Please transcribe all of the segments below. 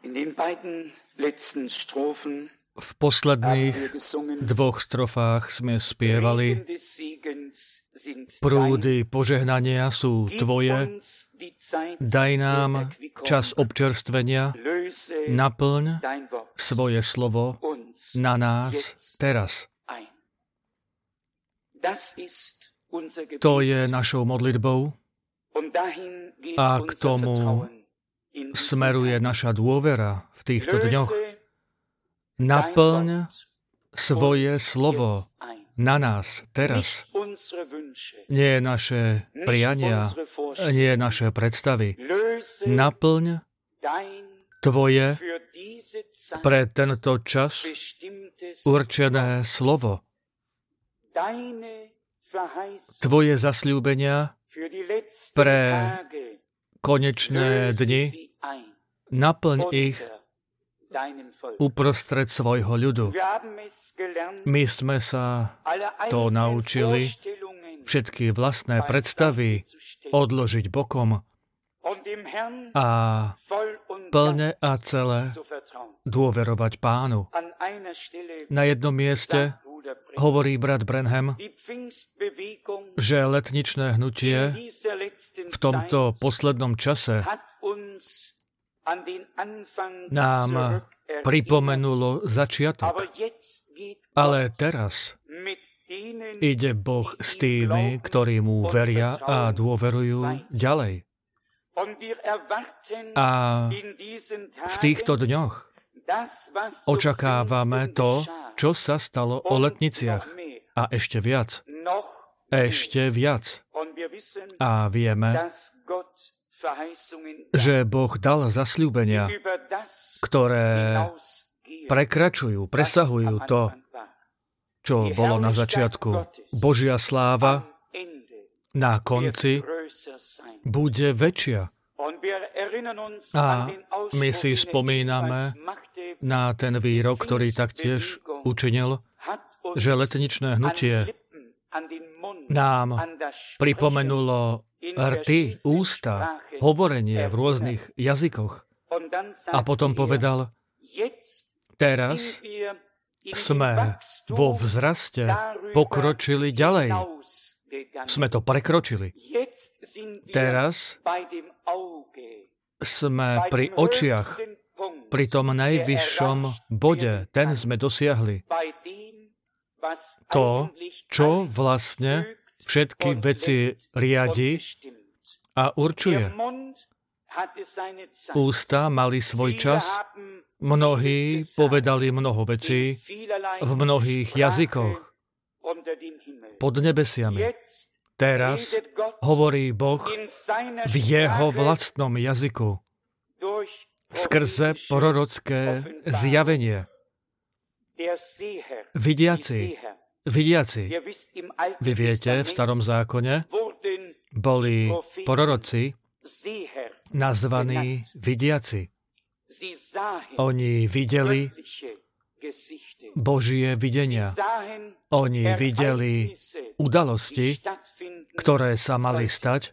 V posledných dvoch strofách sme spievali: Prúdy požehnania sú Tvoje, daj nám čas občerstvenia, naplň svoje slovo na nás teraz. To je našou modlitbou a k tomu smeruje naša dôvera v týchto dňoch. Naplň svoje slovo na nás teraz. Nie naše priania, nie naše predstavy. Naplň Tvoje pre tento čas určené slovo. Tvoje zasľúbenia pre konečné dni, naplň ich uprostred svojho ľudu. My sme sa to naučili, všetky vlastné predstavy odložiť bokom a plne a celé dôverovať Pánu. Na jednom mieste hovorí brat Branham, že letničné hnutie v tomto poslednom čase nám pripomenulo začiatok. Ale teraz ide Boh s tými, ktorí mu veria a dôverujú ďalej. A v týchto dňoch očakávame to, čo sa stalo o letniciach. A ešte viac. Ešte viac. A vieme, že Boh dal zasľúbenia, ktoré presahujú to, čo bolo na začiatku. Božia sláva na konci bude väčšia. A my si spomíname na ten výrok, ktorý taktiež učinil, že letničné hnutie nám pripomenulo rty, ústa, hovorenie v rôznych jazykoch. A potom povedal, teraz sme vo vzraste pokročili ďalej. Sme to prekročili. Teraz sme pri očiach, pri tom najvyššom bode, ten sme dosiahli. To, čo vlastne všetky veci riadi a určuje. Ústa mali svoj čas, mnohí povedali mnoho vecí v mnohých jazykoch pod nebesiami. Teraz hovorí Boh v jeho vlastnom jazyku skrze prorocké zjavenie. Vidiaci. Vy viete, v Starom zákone boli proroci nazvaní vidiaci. Oni videli Božie videnia. Oni videli udalosti, ktoré sa mali stať,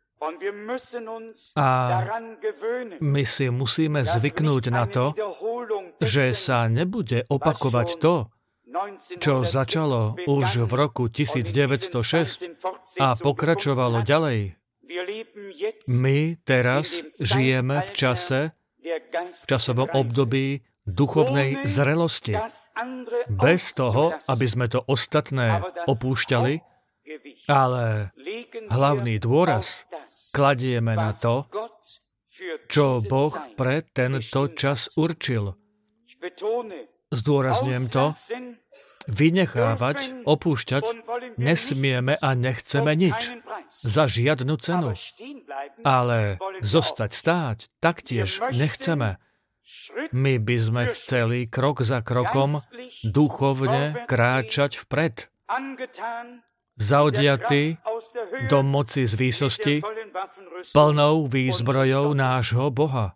a my si musíme zvyknúť na to, že sa nebude opakovať to, čo začalo už v roku 1906 a pokračovalo ďalej. My teraz žijeme v časovom období duchovnej zrelosti. Bez toho, aby sme to ostatné opúšťali, ale hlavný dôraz kladieme na to, čo Boh pre tento čas určil. Zdôrazňujem to, vynechávať, opúšťať nesmieme a nechceme nič za žiadnu cenu. Ale zostať stáť taktiež nechceme. My by sme chceli krok za krokom duchovne kráčať vpred. Zaodiaty do moci z výsosti, plnou výzbrojou nášho Boha.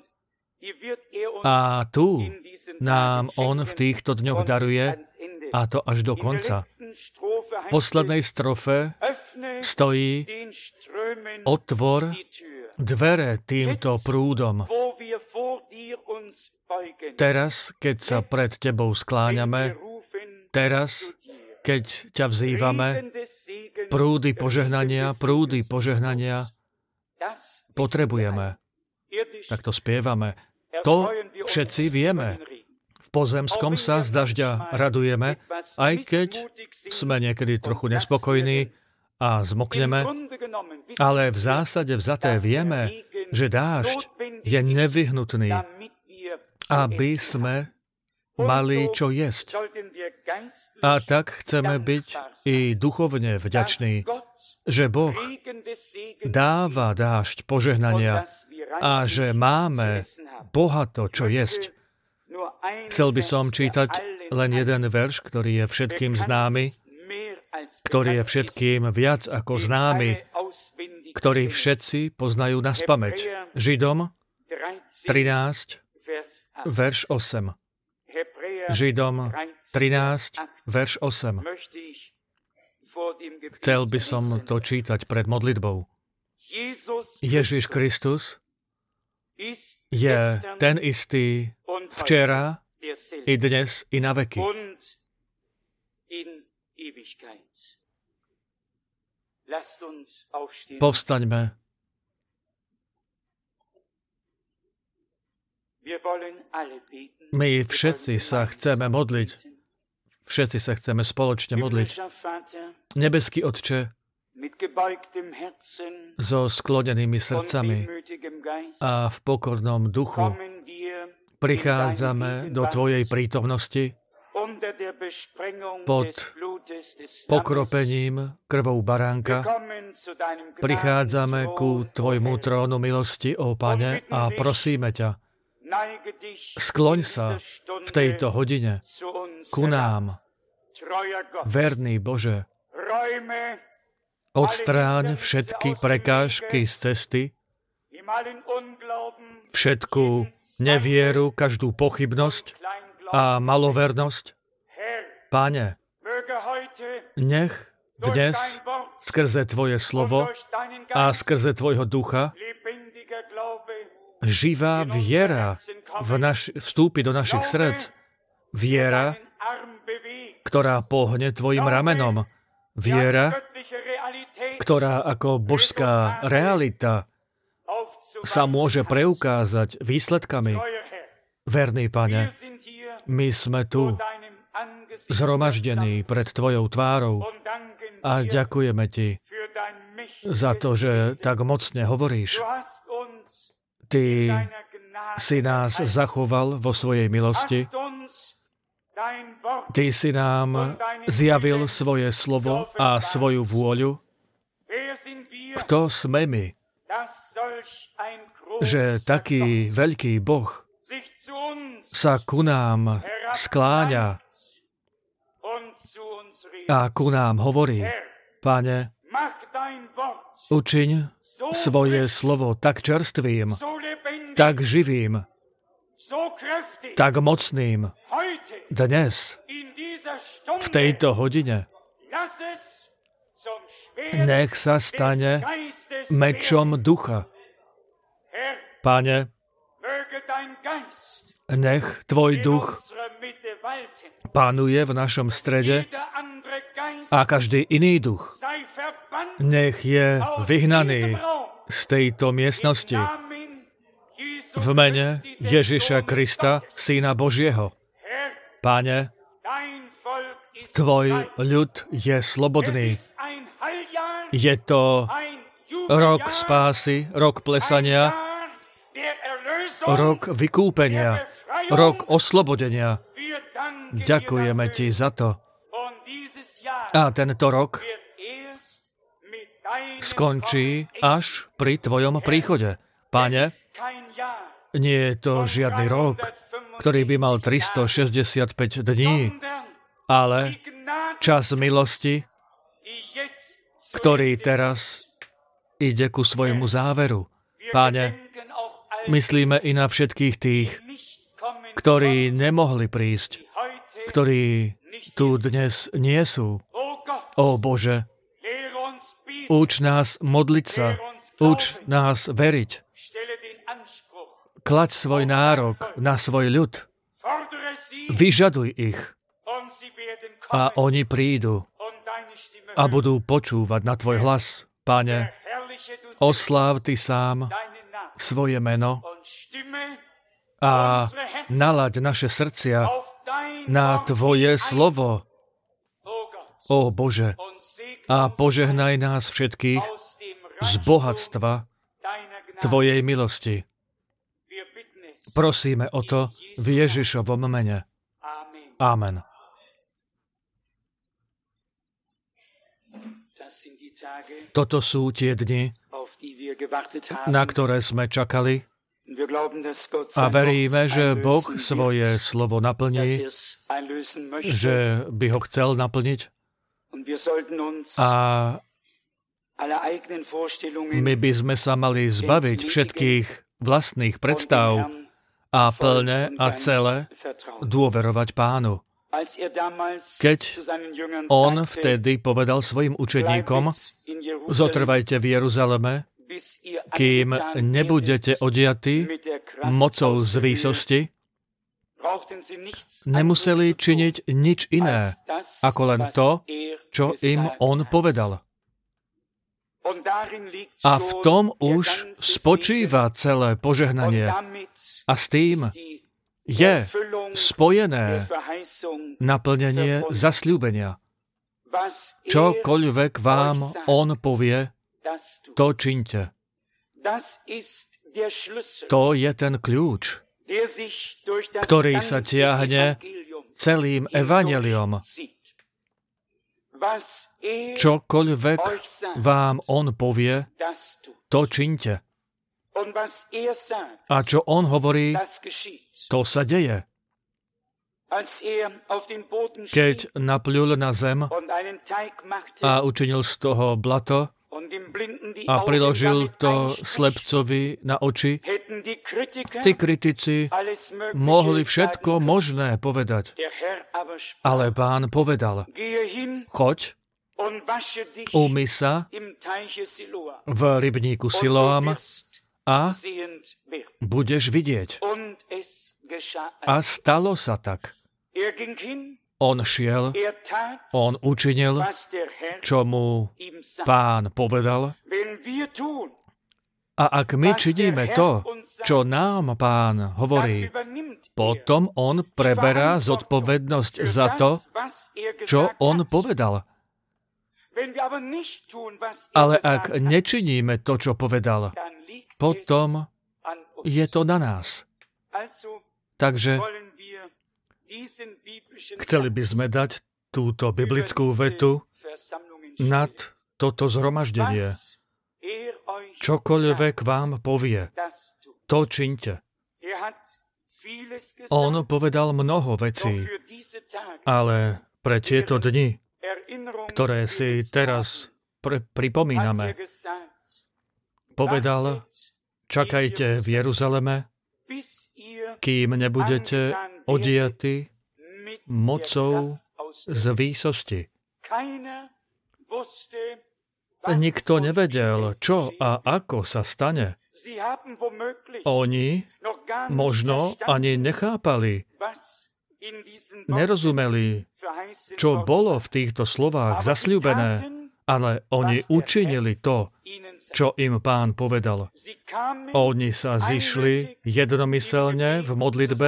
A tu nám on v týchto dňoch daruje, a to až do konca. V poslednej strofe stojí: otvor dvere týmto prúdom. Teraz, keď sa pred Tebou skláňame, teraz, keď ťa vzývame, prúdy požehnania potrebujeme. Tak to spievame. To všetci vieme. V pozemskom sa z dažďa radujeme, aj keď sme niekedy trochu nespokojní a zmokneme, ale v zásade vzaté vieme, že dážď je nevyhnutný, aby sme mali čo jesť. A tak chceme byť i duchovne vďační, že Boh dáva dážď požehnania a že máme bohato čo jesť. Chcel by som čítať len jeden verš, ktorý je všetkým známy, ktorý je všetkým viac ako známy, ktorý všetci poznajú naspamäť. Židom 13, verš 8. Židom 13, verš 8. Chcel by som to čítať pred modlitbou. Ježiš Kristus je ten istý včera, i dnes, i na veky. Povstaňme. My všetci sa chceme modliť. Všetci sa chceme spoločne modliť. Nebeský Otče, so sklonenými srdcami a v pokornom duchu prichádzame do Tvojej prítomnosti pod pokropením krvou baránka. Prichádzame ku Tvojmu trónu milosti, ó Pane, a prosíme ťa, skloň sa v tejto hodine ku nám, verný Bože. Odstráň všetky prekážky z cesty, všetku nevieru, každú pochybnosť a malovernosť. Páne, nech dnes skrze Tvoje slovo a skrze Tvojho ducha živá viera vstúpi do našich srdc. Viera, ktorá pohne Tvojim ramenom. Viera, ktorá ako božská realita sa môže preukázať výsledkami. Verný Pane, my sme tu zhromaždení pred Tvojou tvárou a ďakujeme Ti za to, že tak mocne hovoríš. Ty si nás zachoval vo svojej milosti. Ty si nám zjavil svoje slovo a svoju vôľu. Kto sme my, že taký veľký Boh sa ku nám skláňa a ku nám hovorí: Pane, učiň svoje slovo tak čerstvým, tak živým, tak mocným dnes, v tejto hodine. Nech sa stane mečom ducha. Pane, nech Tvoj duch panuje v našom strede a každý iný duch nech je vyhnaný z tejto miestnosti v mene Ježiša Krista, Syna Božieho. Páne, Tvoj ľud je slobodný. Je to rok spásy, rok plesania, rok vykúpenia, rok oslobodenia. Ďakujeme Ti za to. A tento rok skončí až pri Tvojom príchode. Pane, nie je to žiadny rok, ktorý by mal 365 dní, ale čas milosti, ktorý teraz ide ku svojmu záveru. Páne, myslíme i na všetkých tých, ktorí nemohli prísť, ktorí tu dnes nie sú. Ó Bože, uč nás modliť sa, uč nás veriť. klaď svoj nárok na svoj ľud. Vyžaduj ich a oni prídu a budú počúvať na tvoj hlas. Pane, osláv ty sám svoje meno a nalaď naše srdcia na tvoje slovo. Ó Bože, a požehnaj nás všetkých z bohatstva tvojej milosti. Prosíme o to v Ježišovom mene. Amen. Toto sú tie dni, na ktoré sme čakali, a veríme, že Boh svoje slovo naplní, že by ho chcel naplniť. A my by sme sa mali zbaviť všetkých vlastných predstav a plne a celé dôverovať Pánu. Keď on vtedy povedal svojim učeníkom, zotrvajte v Jeruzaleme, kým nebudete odjatí mocou z výsosti, nemuseli činiť nič iné, ako len to, čo im on povedal. A v tom už spočíva celé požehnanie. A s tým je spojené naplnenie zasľúbenia. Čokoľvek vám on povie, to čiňte. To je ten kľúč, ktorý sa tiahne celým evanjeliom. Čokoľvek vám on povie, to čiňte. A čo on hovorí, to sa deje. Keď napľul na zem a učinil z toho blato a priložil to slepcovi na oči, tí kritici mohli všetko možné povedať. Ale Pán povedal, choď, umyj sa v rybníku Siloam a budeš vidieť. A stalo sa tak. On šiel, on učinil, čo mu Pán povedal. A ak my činíme to, čo nám Pán hovorí, potom on preberá zodpovednosť za to, čo on povedal. Ale ak nečiníme to, čo povedal, potom je to na nás. Takže chceli by sme dať túto biblickú vetu nad toto zhromaždenie. Čokoľvek vám povie, to čiňte. On povedal mnoho vecí, ale pre tieto dni, ktoré si teraz pripomíname, povedal, čakajte v Jeruzaleme, kým nebudete odjatí mocou z výsosti. Nikto nevedel, čo a ako sa stane. Oni možno ani nechápali, nerozumeli, čo bolo v týchto slovách zasľúbené, ale oni učinili to, čo im Pán povedal. Oni sa zišli jednomyselne v modlitbe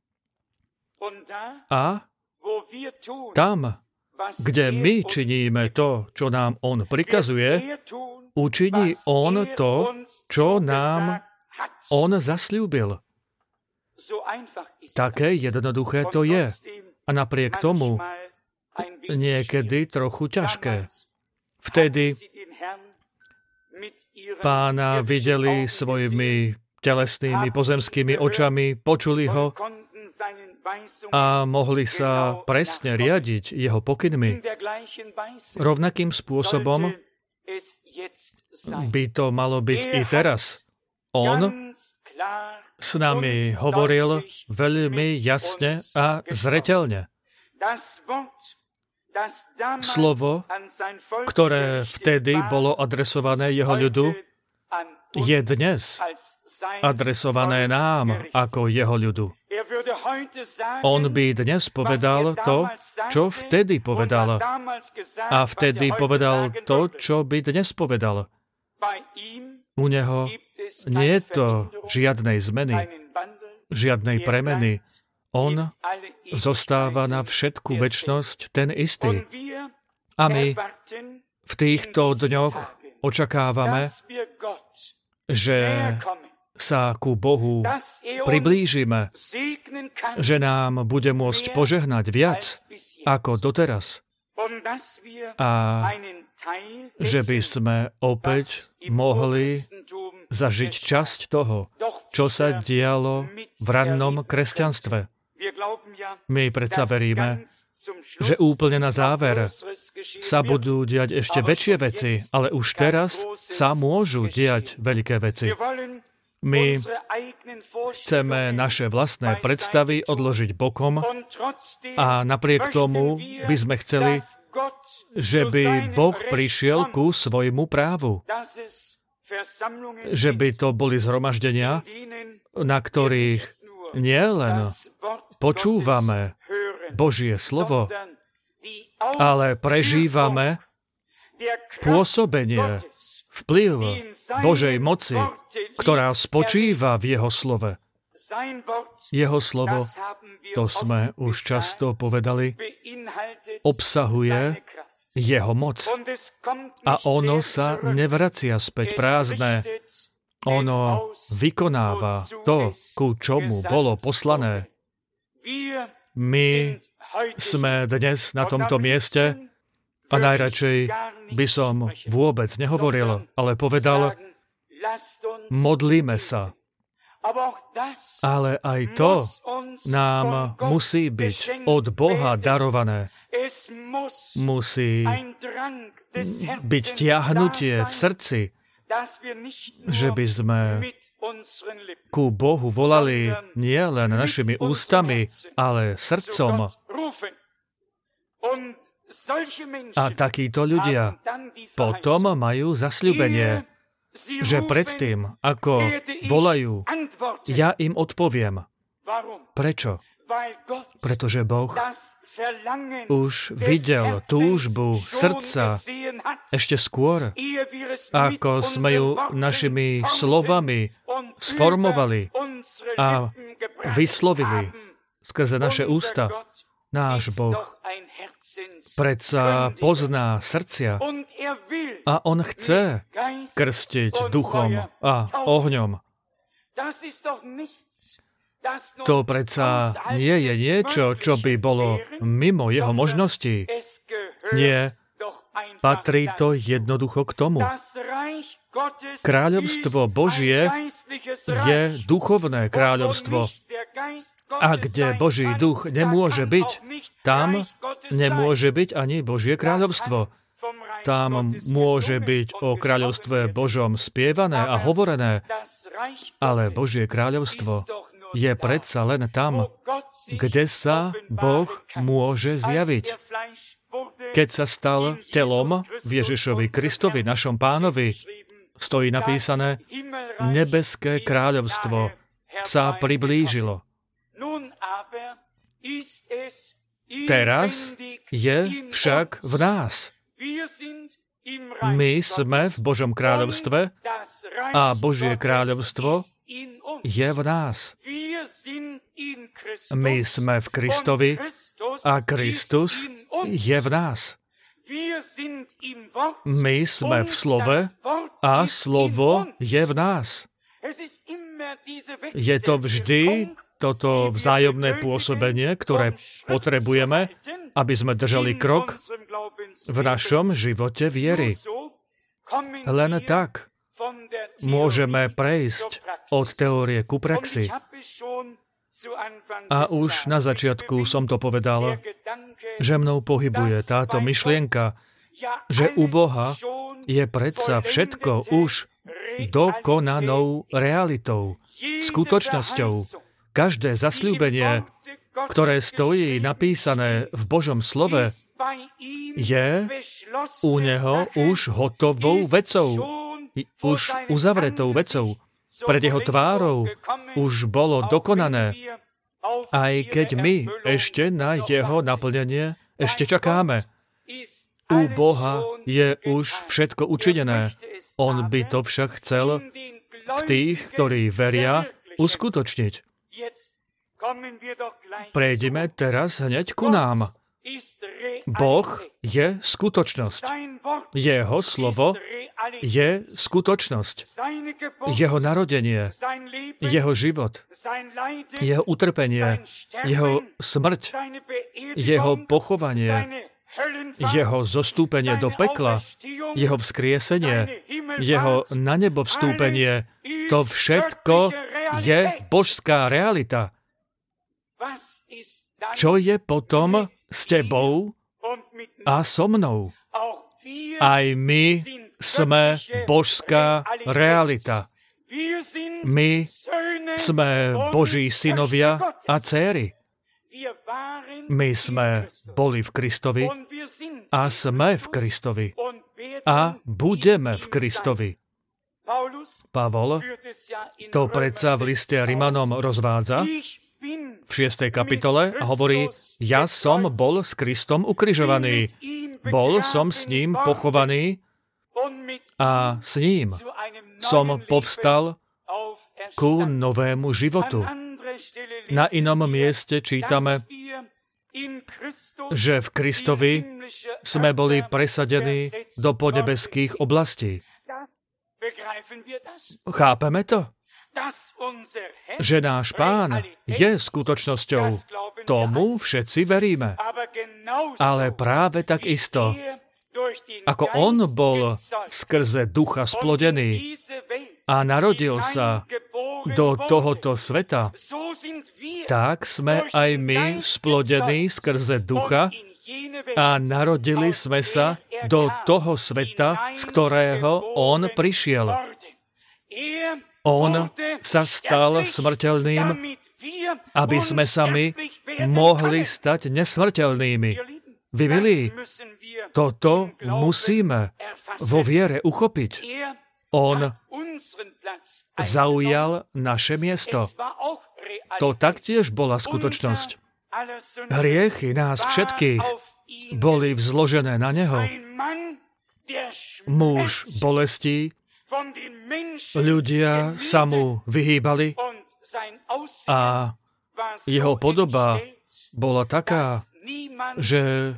a tam, kde my činíme to, čo nám on prikazuje, učiní on to, čo nám on zasľúbil. Také jednoduché to je. A napriek tomu niekedy trochu ťažké. Vtedy Pána videli svojimi telesnými pozemskými očami, počuli ho a mohli sa presne riadiť jeho pokynmi. Rovnakým spôsobom by to malo byť i teraz. On s nami hovoril veľmi jasne a zreteľne. Slovo, ktoré vtedy bolo adresované jeho ľudu, je dnes adresované nám ako jeho ľudu. On by dnes povedal to, čo vtedy povedal. A vtedy povedal to, čo by dnes povedal. U neho nie je to žiadnej zmeny, žiadnej premeny. On zostáva na všetku večnosť ten istý. A my v týchto dňoch očakávame, že sa ku Bohu priblížime, že nám bude môcť požehnať viac ako doteraz a že by sme opäť mohli zažiť časť toho, čo sa dialo v rannom kresťanstve. My predsa veríme, že úplne na záver sa budú diať ešte väčšie veci, ale už teraz sa môžu diať veľké veci. My chceme naše vlastné predstavy odložiť bokom a napriek tomu by sme chceli, že by Boh prišiel ku svojmu právu. Že by to boli zhromaždenia, na ktorých nielen počúvame Božie slovo, ale prežívame pôsobenie, vplyv Božej moci, ktorá spočíva v jeho slove. Jeho slovo, to sme už často povedali, obsahuje jeho moc. A ono sa nevracia späť prázdne. Ono vykonáva to, ku čomu bolo poslané. My sme dnes na tomto mieste a najradšej by som vôbec nehovoril, ale povedal, modlíme sa. Ale aj to nám musí byť od Boha darované. Musí byť tiahnutie v srdci, že by sme ku Bohu volali nie len našimi ústami, ale srdcom. A takíto ľudia potom majú zasľúbenie, že predtým, ako volajú, ja im odpoviem. Prečo? Pretože Boh už videl túžbu srdca ešte skôr, ako sme ju našimi slovami sformovali a vyslovili skrze naše ústa. Náš Boh predsa pozná srdcia a On chce krstiť duchom a ohňom. To predsa nie je niečo, čo by bolo mimo jeho možností. Nie, patrí to jednoducho k tomu. Kráľovstvo Božie je duchovné kráľovstvo. A kde Boží duch nemôže byť, tam nemôže byť ani Božie kráľovstvo. Tam môže byť o kráľovstve Božom spievané a hovorené, ale Božie kráľovstvo je predsa len tam, kde sa Boh môže zjaviť. Keď sa stal telom v Ježišovi Kristovi, našom Pánovi, stojí napísané, nebeské kráľovstvo sa priblížilo. Teraz je však v nás. My sme v Božom kráľovstve a Božie kráľovstvo je v nás. My sme v Kristovi a Kristus je v nás. My sme v slove a slovo je v nás. Je to vždy toto vzájomné pôsobenie, ktoré potrebujeme, aby sme držali krok v našom živote viery. Len tak môžeme prejsť od teórie ku praxi. A už na začiatku som to povedal, že mnou pohybuje táto myšlienka, že u Boha je predsa všetko už dokonanou realitou, skutočnosťou. Každé zasľúbenie, ktoré stojí napísané v Božom slove, je u neho už hotovou vecou. už uzavretou vecou. Pred jeho tvárou už bolo dokonané. Aj keď my ešte na jeho naplnenie ešte čakáme. U Boha je už všetko učinené. On by to však chcel v tých, ktorí veria, uskutočniť. Prejdime teraz hneď ku nám. Boh je skutočnosť. Jeho slovo je skutočnosť. Jeho narodenie, jeho život, jeho utrpenie, jeho smrť, jeho pochovanie, jeho zostúpenie do pekla, jeho vzkriesenie, jeho na nebo vstúpenie, to všetko je božská realita. Čo je potom s tebou a so mnou? Aj my sme božská realita. My sme Boží synovia a dcéry. My sme boli v Kristovi a sme v Kristovi a budeme v Kristovi. Pavol to predsa v liste Rimanom rozvádza v 6. kapitole a hovorí, ja som bol s Kristom ukrižovaný. Bol som s ním pochovaný a s ním som povstal ku novému životu. Na inom mieste čítame, že v Kristovi sme boli presadení do podnebeských oblastí. Chápeme to? Že náš Pán je skutočnosťou. Tomu všetci veríme. Ale práve tak isto, ako on bol skrze ducha splodený a narodil sa do tohoto sveta, tak sme aj my splodení skrze ducha a narodili sme sa do toho sveta, z ktorého on prišiel. On sa stal smrteľným, aby sme sa my mohli stať nesmrteľnými. Vy, milí, toto musíme vo viere uchopiť. On zaujal naše miesto. To taktiež bola skutočnosť. Hriechy nás všetkých boli vzložené na neho. Muž bolestí, ľudia sa mu vyhýbali a jeho podoba bola taká, že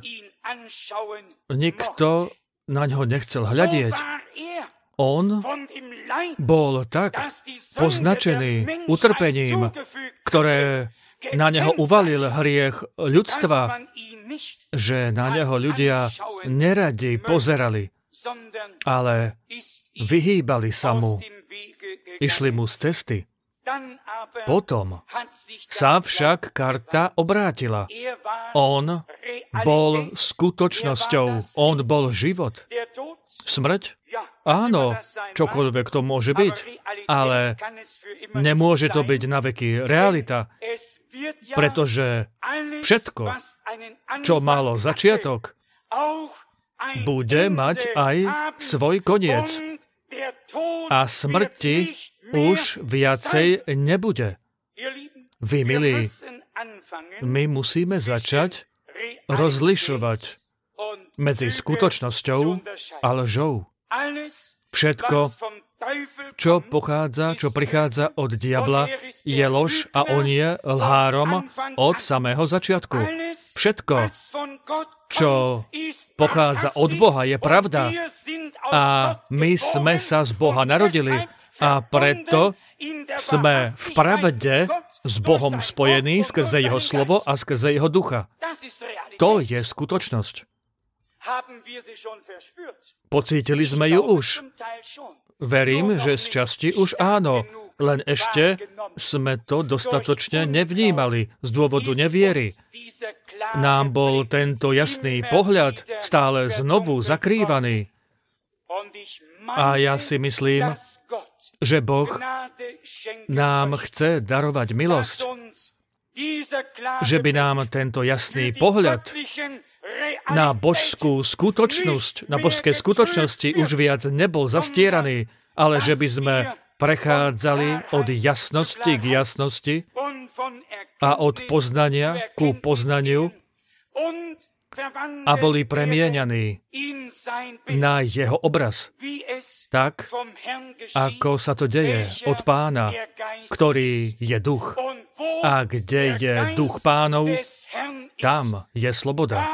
nikto na ňo nechcel hľadieť. On bol tak poznačený utrpením, ktoré na neho uvalil hriech ľudstva, že na neho ľudia neradi pozerali, ale vyhýbali sa mu, išli mu z cesty. Potom sa však karta obrátila. On bol skutočnosťou, on bol život. Smrť? Áno, čokoľvek to môže byť, ale nemôže to byť na veky realita, pretože všetko, čo malo začiatok, bude mať aj svoj koniec. A smrti už viacej nebude. Vy, milí, my musíme začať rozlišovať medzi skutočnosťou a lžou. Všetko, čo prichádza od diabla, je lož a on je lhárom od samého začiatku. Všetko, čo pochádza od Boha, je pravda. A my sme sa z Boha narodili a preto sme v pravde s Bohom spojení skrze jeho slovo a skrze jeho ducha. To je skutočnosť. Pocítili sme ju už. Verím, že z časti už áno, len ešte sme to dostatočne nevnímali z dôvodu neviery. Nám bol tento jasný pohľad stále znovu zakrývaný. A ja si myslím, že Boh nám chce darovať milosť, že by nám tento jasný pohľad na božskú skutočnosť, na božské skutočnosti už viac nebol zastieraný, ale že by sme prechádzali od jasnosti k jasnosti a od poznania ku poznaniu a boli premieňaní na jeho obraz, tak, ako sa to deje od Pána, ktorý je duch. A kde je duch Pánov, tam je sloboda.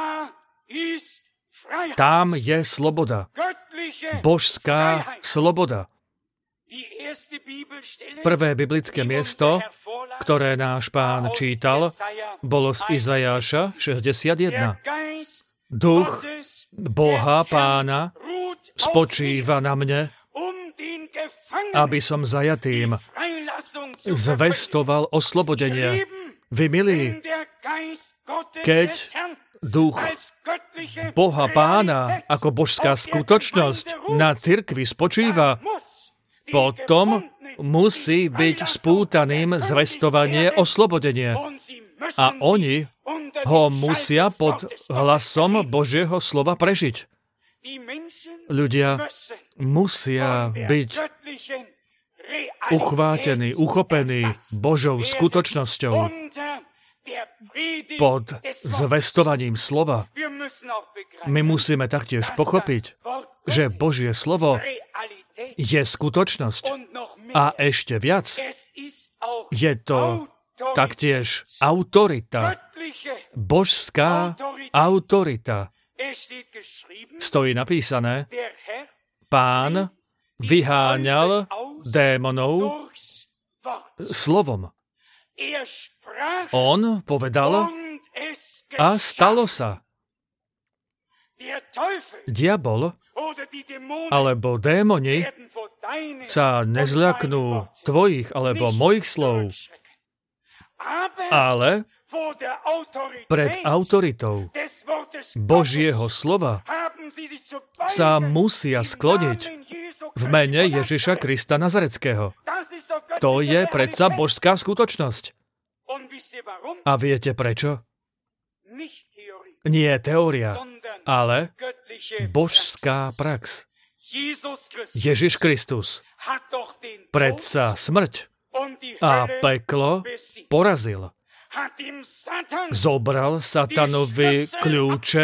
Tam je sloboda. Božská sloboda. Prvé biblické miesto, ktoré náš Pán čítal, bolo z Izajáša 61. Duch Boha Pána spočíva na mne, aby som zajatým zvestoval oslobodenie. Vy, milí, keď duch Boha Pána ako božská skutočnosť na cirkvi spočíva, potom musí byť spútaným zvestovanie oslobodenie. A oni ho musia pod hlasom Božieho slova prežiť. Ľudia musia byť uchvátení, uchopení Božou skutočnosťou pod zvestovaním slova. My musíme taktiež pochopiť, že Božie slovo je skutočnosť. A ešte viac, je to taktiež autorita. Božská autorita. Stojí napísané, Pán vyháňal démonov slovom. On povedal a stalo sa. Diabol alebo démoni sa nezľaknú tvojich alebo mojich slov, ale pred autoritou Božieho slova sa musia skloniť v mene Ježiša Krista Nazareckého. To je predsa božská skutočnosť. A viete prečo? Nie teória, ale božská prax. Ježiš Kristus predsa smrť a peklo porazil. Zobral satanovi kľúče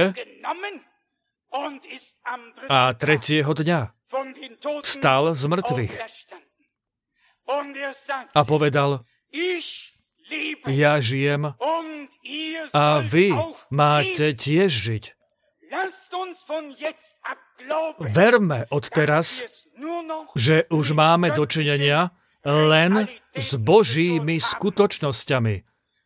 a tretieho dňa vstal z mŕtvych a povedal, ja žijem a vy máte tiež žiť. Verme odteraz, že už máme dočinenia len s Božími skutočnosťami.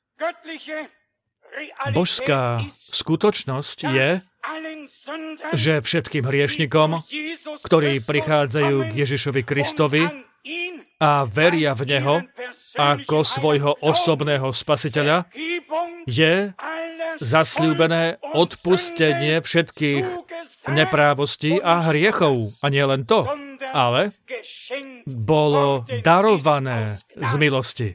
Božská skutočnosť je, že všetkým hriešnikom, ktorí prichádzajú k Ježišovi Kristovi a veria v Neho ako svojho osobného spasiteľa, je zasľúbené odpustenie všetkých neprávostí a hriechov. A nie len to, ale bolo darované z milosti.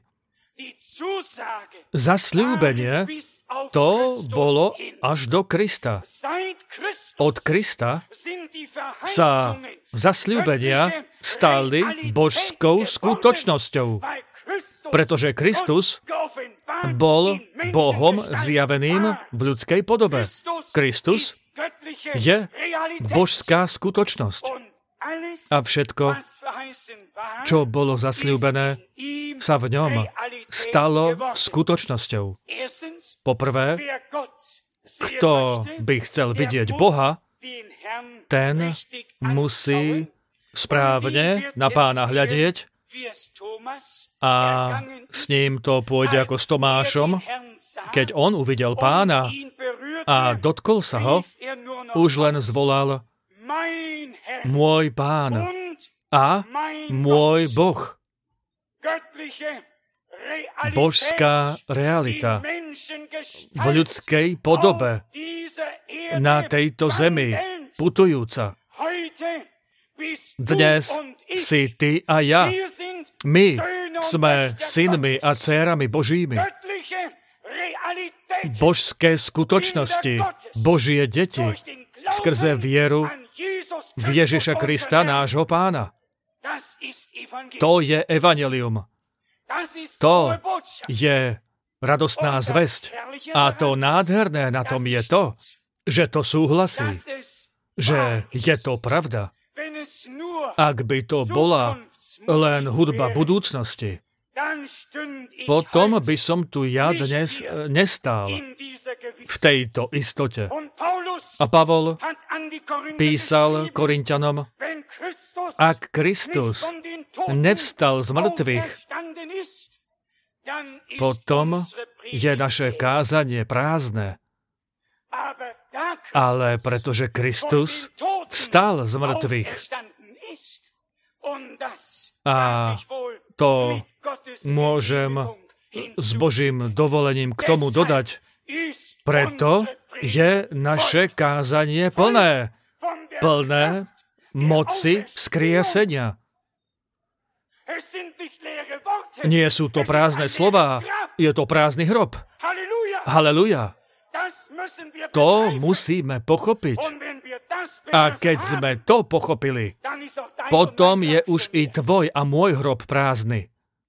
Zasľúbenie to bolo až do Krista. Od Krista sa zasľúbenia stali božskou skutočnosťou, pretože Kristus bol Bohom zjaveným v ľudskej podobe. Kristus je božská skutočnosť. A všetko, čo bolo zasľúbené, sa v ňom stalo skutočnosťou. Poprvé, kto by chcel vidieť Boha, ten musí správne na Pána hľadieť a s ním to pôjde ako s Tomášom. Keď on uvidel Pána a dotkol sa ho, už len zvolal môj Pán a môj Boh. Božská realita v ľudskej podobe na tejto zemi putujúca. Dnes si ty a ja. My sme synmi a dcérami Božími. Božské skutočnosti, Božie deti, skrze vieru v Ježiša Krista, nášho Pána. To je evanjelium. To je radostná zvesť. A to nádherné na tom je to, že to súhlasí, že je to pravda. Ak by to bola len hudba budúcnosti, potom by som tu ja dnes nestál v tejto istote. A Pavol písal Korinťanom, ak Kristus nevstal z mŕtvych, potom je naše kázanie prázdne. Ale pretože Kristus vstal z mŕtvych, a to môžem s Božím dovolením k tomu dodať, preto je naše kázanie plné moci vzkriesenia. Nie sú to prázdne slová, je to prázdny hrob. Halelúja. To musíme pochopiť. A keď sme to pochopili, potom je už i tvoj a môj hrob prázdny.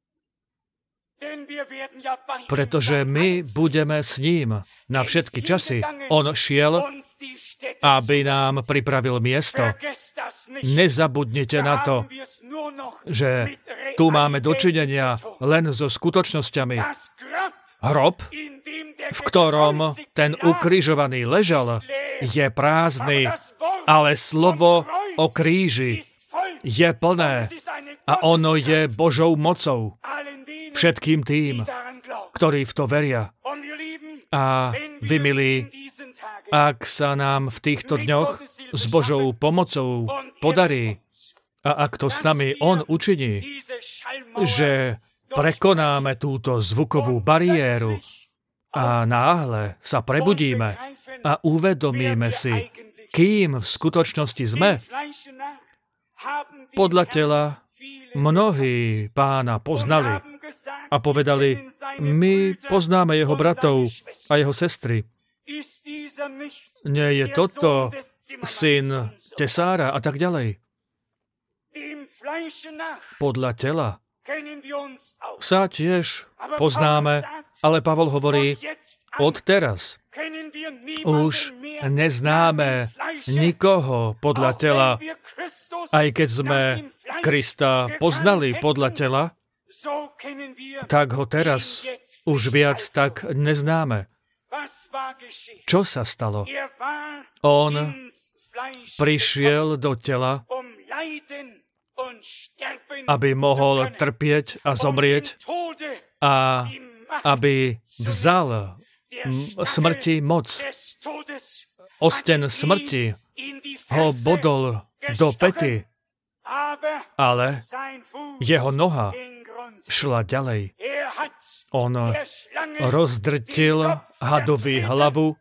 Pretože my budeme s ním na všetky časy. On šiel, aby nám pripravil miesto. Nezabudnite na to, že tu máme dočinenia len so skutočnosťami. Hrob, v ktorom ten ukrižovaný ležal, je prázdny, ale slovo o kríži je plné a ono je Božou mocou všetkým tým, ktorí v to veria. A vy, milí, ak sa nám v týchto dňoch s Božou pomocou podarí a ak to s nami On učiní, že prekonáme túto zvukovú bariéru a náhle sa prebudíme a uvedomíme si, kým v skutočnosti sme. Podľa tela mnohí Pána poznali a povedali, my poznáme jeho bratov a jeho sestry. Nie je toto syn tesára a tak ďalej. Podľa tela sa tiež poznáme, ale Pavol hovorí, od teraz už neznáme nikoho podľa tela, aj keď sme Krista poznali podľa tela, tak ho teraz už viac tak neznáme. Čo sa stalo? On prišiel do tela, aby mohol trpieť a zomrieť a aby vzal smrti moc. Osten smrti ho bodol do päty, ale jeho noha šla ďalej. On rozdrtil hadovi hlavu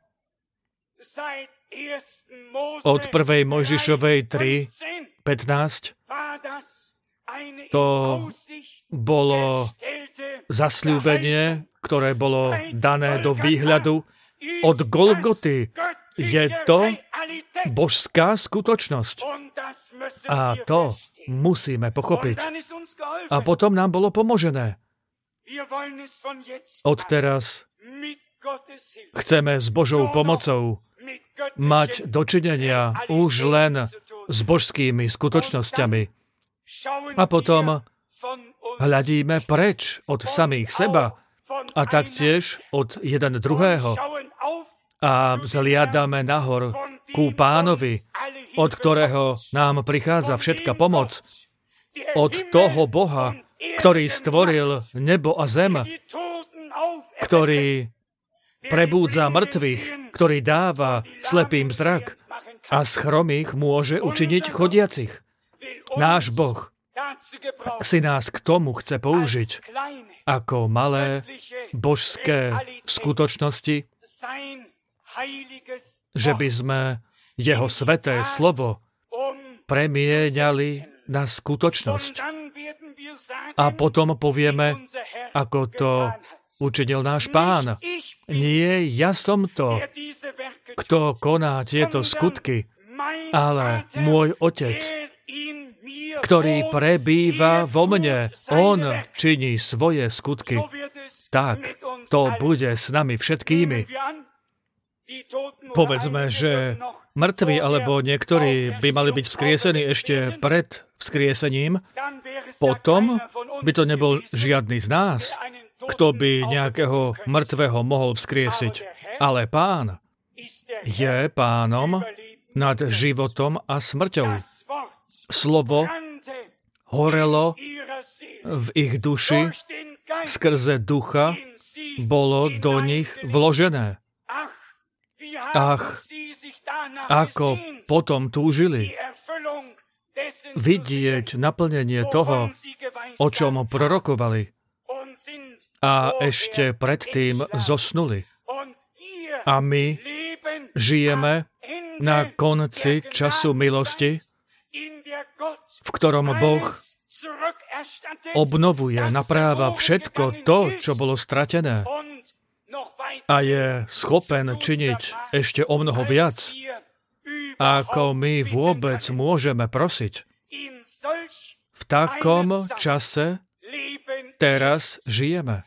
od 1. Mojžišovej 3:15. To bolo zasľúbenie, ktoré bolo dané do výhľadu od Golgoty. Je to božská skutočnosť. A to musíme pochopiť. A potom nám bolo pomožené. Odteraz chceme s Božou pomocou mať dočinenia už len s božskými skutočnosťami. A potom hľadíme preč od samých seba a taktiež od jeden druhého a vzliadame nahor ku Pánovi, od ktorého nám prichádza všetka pomoc, od toho Boha, ktorý stvoril nebo a zem, ktorý prebúdza mŕtvych, ktorý dáva slepým zrak a z chromých môže učiniť chodiacich. Náš Boh si nás k tomu chce použiť ako malé božské skutočnosti, že by sme jeho sveté slovo premieňali na skutočnosť. A potom povieme, ako to učinil náš Pán. Nie ja som to, kto koná tieto skutky, ale môj Otec, ktorý prebýva vo mne. On činí svoje skutky. Tak to bude s nami všetkými. Povedzme, že mŕtvi alebo niektorí by mali byť vzkriesení ešte pred vzkriesením, potom by to nebol žiadny z nás, kto by nejakého mŕtvého mohol vzkriesiť. Ale Pán je Pánom nad životom a smrťou. Slovo horelo v ich duši, skrze ducha bolo do nich vložené. Ach, ako potom túžili vidieť naplnenie toho, o čom prorokovali, a ešte predtým zosnuli. A my žijeme na konci času milosti, v ktorom Boh obnovuje, napráva všetko to, čo bolo stratené, a je schopen činiť ešte o mnoho viac, ako my vôbec môžeme prosiť. V takom čase teraz žijeme.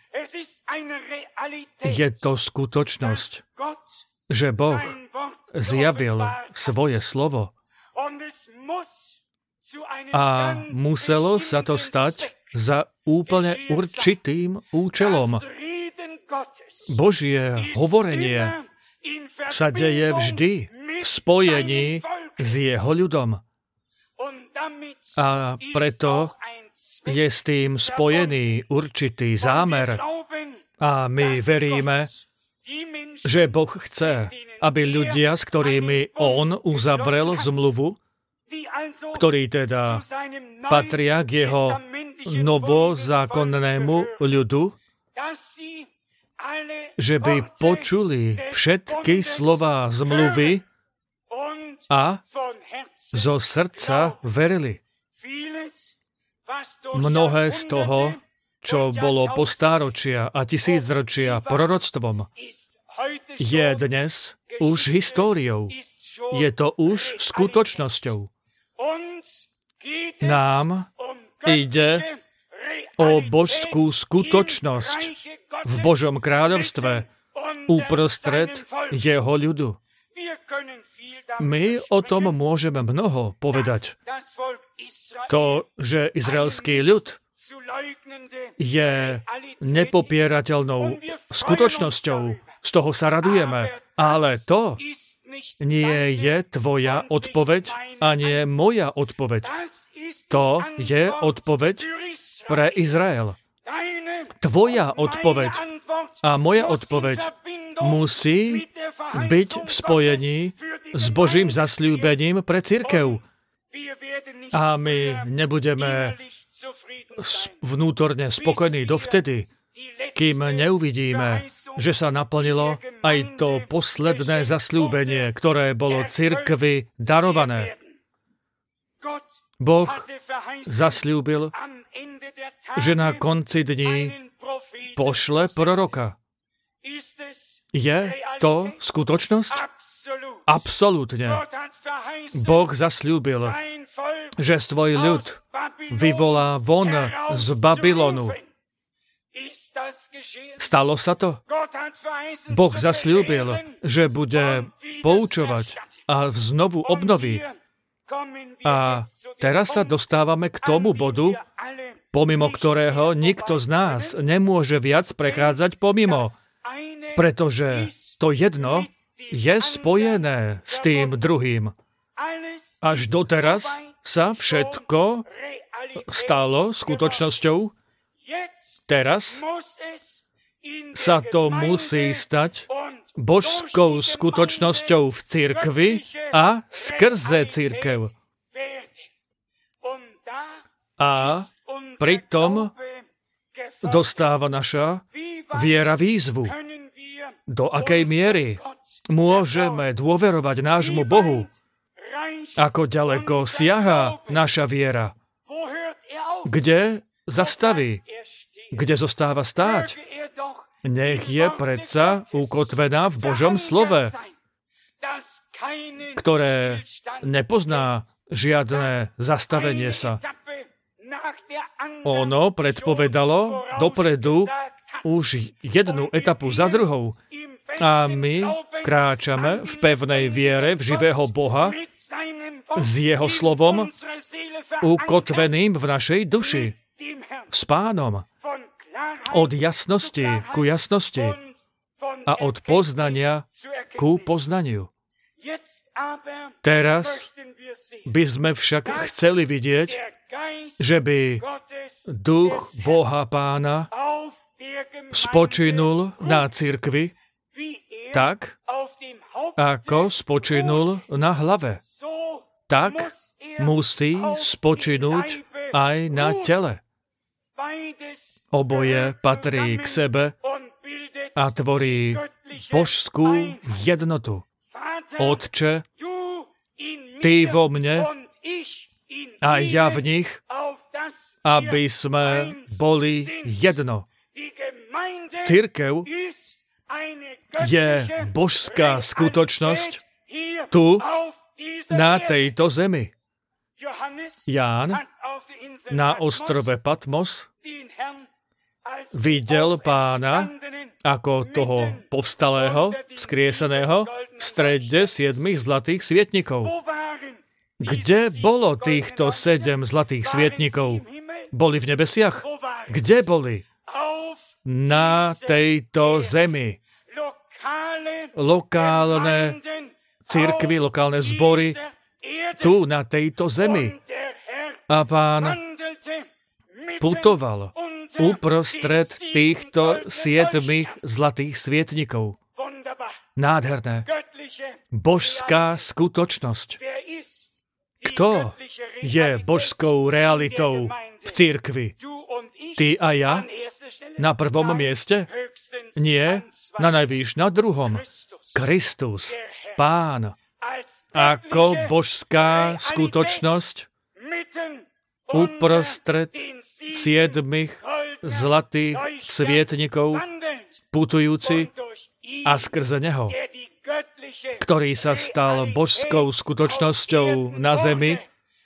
Je to skutočnosť, že Boh zjavil svoje slovo a muselo sa to stať za úplne určitým účelom. Božie hovorenie sa deje vždy v spojení s jeho ľudom. A preto je s tým spojený určitý zámer. A my veríme, že Boh chce, aby ľudia, s ktorými on uzavrel zmluvu, ktorí teda patria k jeho novozákonnému ľudu, že by počuli všetky slová zmluvy a zo srdca verili. Mnohé z toho, čo bolo po stáročia a tisícročia proroctvom, je dnes už históriou. Je to už skutočnosťou. Nám ide o božskú skutočnosť v Božom kráľovstve uprostred jeho ľudu. My o tom môžeme mnoho povedať. To, že izraelský ľud je nepopierateľnou skutočnosťou, z toho sa radujeme, ale to nie je tvoja odpoveď a nie moja odpoveď. To je odpoveď pre Izrael. Tvoja odpoveď a moja odpoveď musí byť v spojení s Božím zasľúbením pre cirkev. A my nebudeme vnútorne spokojní dovtedy, kým neuvidíme, že sa naplnilo aj to posledné zasľúbenie, ktoré bolo cirkvi darované. Boh zasľúbil, že na konci dní pošle proroka. Je to skutočnosť? Absolútne. Boh zasľúbil, že svoj ľud vyvolá von z Babylonu. Stalo sa to? Boh zasľúbil, že bude poučovať a znovu obnoví. A teraz sa dostávame k tomu bodu, pomimo ktorého nikto z nás nemôže viac prechádzať pomimo. Pretože to jedno je spojené s tým druhým. Až doteraz sa všetko stalo skutočnosťou. Teraz sa to musí stať božskou skutočnosťou v cirkvi a skrze cirkev. A pritom dostáva naša viera výzvu. Do akej miery môžeme dôverovať nášmu Bohu? Ako ďaleko siaha naša viera? Kde zastaví? Kde zostáva stáť? Nech je predsa ukotvená v Božom slove, ktoré nepozná žiadne zastavenie sa. Ono predpovedalo dopredu už jednu etapu za druhou. A my kráčame v pevnej viere v živého Boha s jeho slovom ukotveným v našej duši. S Pánom. Od jasnosti ku jasnosti a od poznania ku poznaniu. Teraz by sme však chceli vidieť, že by duch Boha Pána spočinul na cirkvi tak, ako spočinul na hlave. Tak musí spočinúť aj na tele. Oboje patrí k sebe a tvorí božskú jednotu. Otče, Ty vo mne a ja v nich, aby sme boli jedno. Cirkev je božská skutočnosť tu, na tejto zemi. Ján na ostrove Patmos videl Pána ako toho povstalého, vzkrieseného v strede 7 zlatých svietnikov. Kde bolo týchto 7 zlatých svietnikov? Boli v nebesiach? Kde boli? Na tejto zemi. Lokálne cirkvi, lokálne zbory tu na tejto zemi. A Pán putoval uprostred týchto 7 zlatých svietnikov. Nádherné. Božská skutočnosť. Kto je božskou realitou v cirkvi? Ty a ja? Na prvom mieste? Nie, na najvýš na druhom. Kristus, Pán, ako božská skutočnosť uprostred 7 zlatých svietnikov putujúci a skrze neho, ktorý sa stal božskou skutočnosťou na zemi,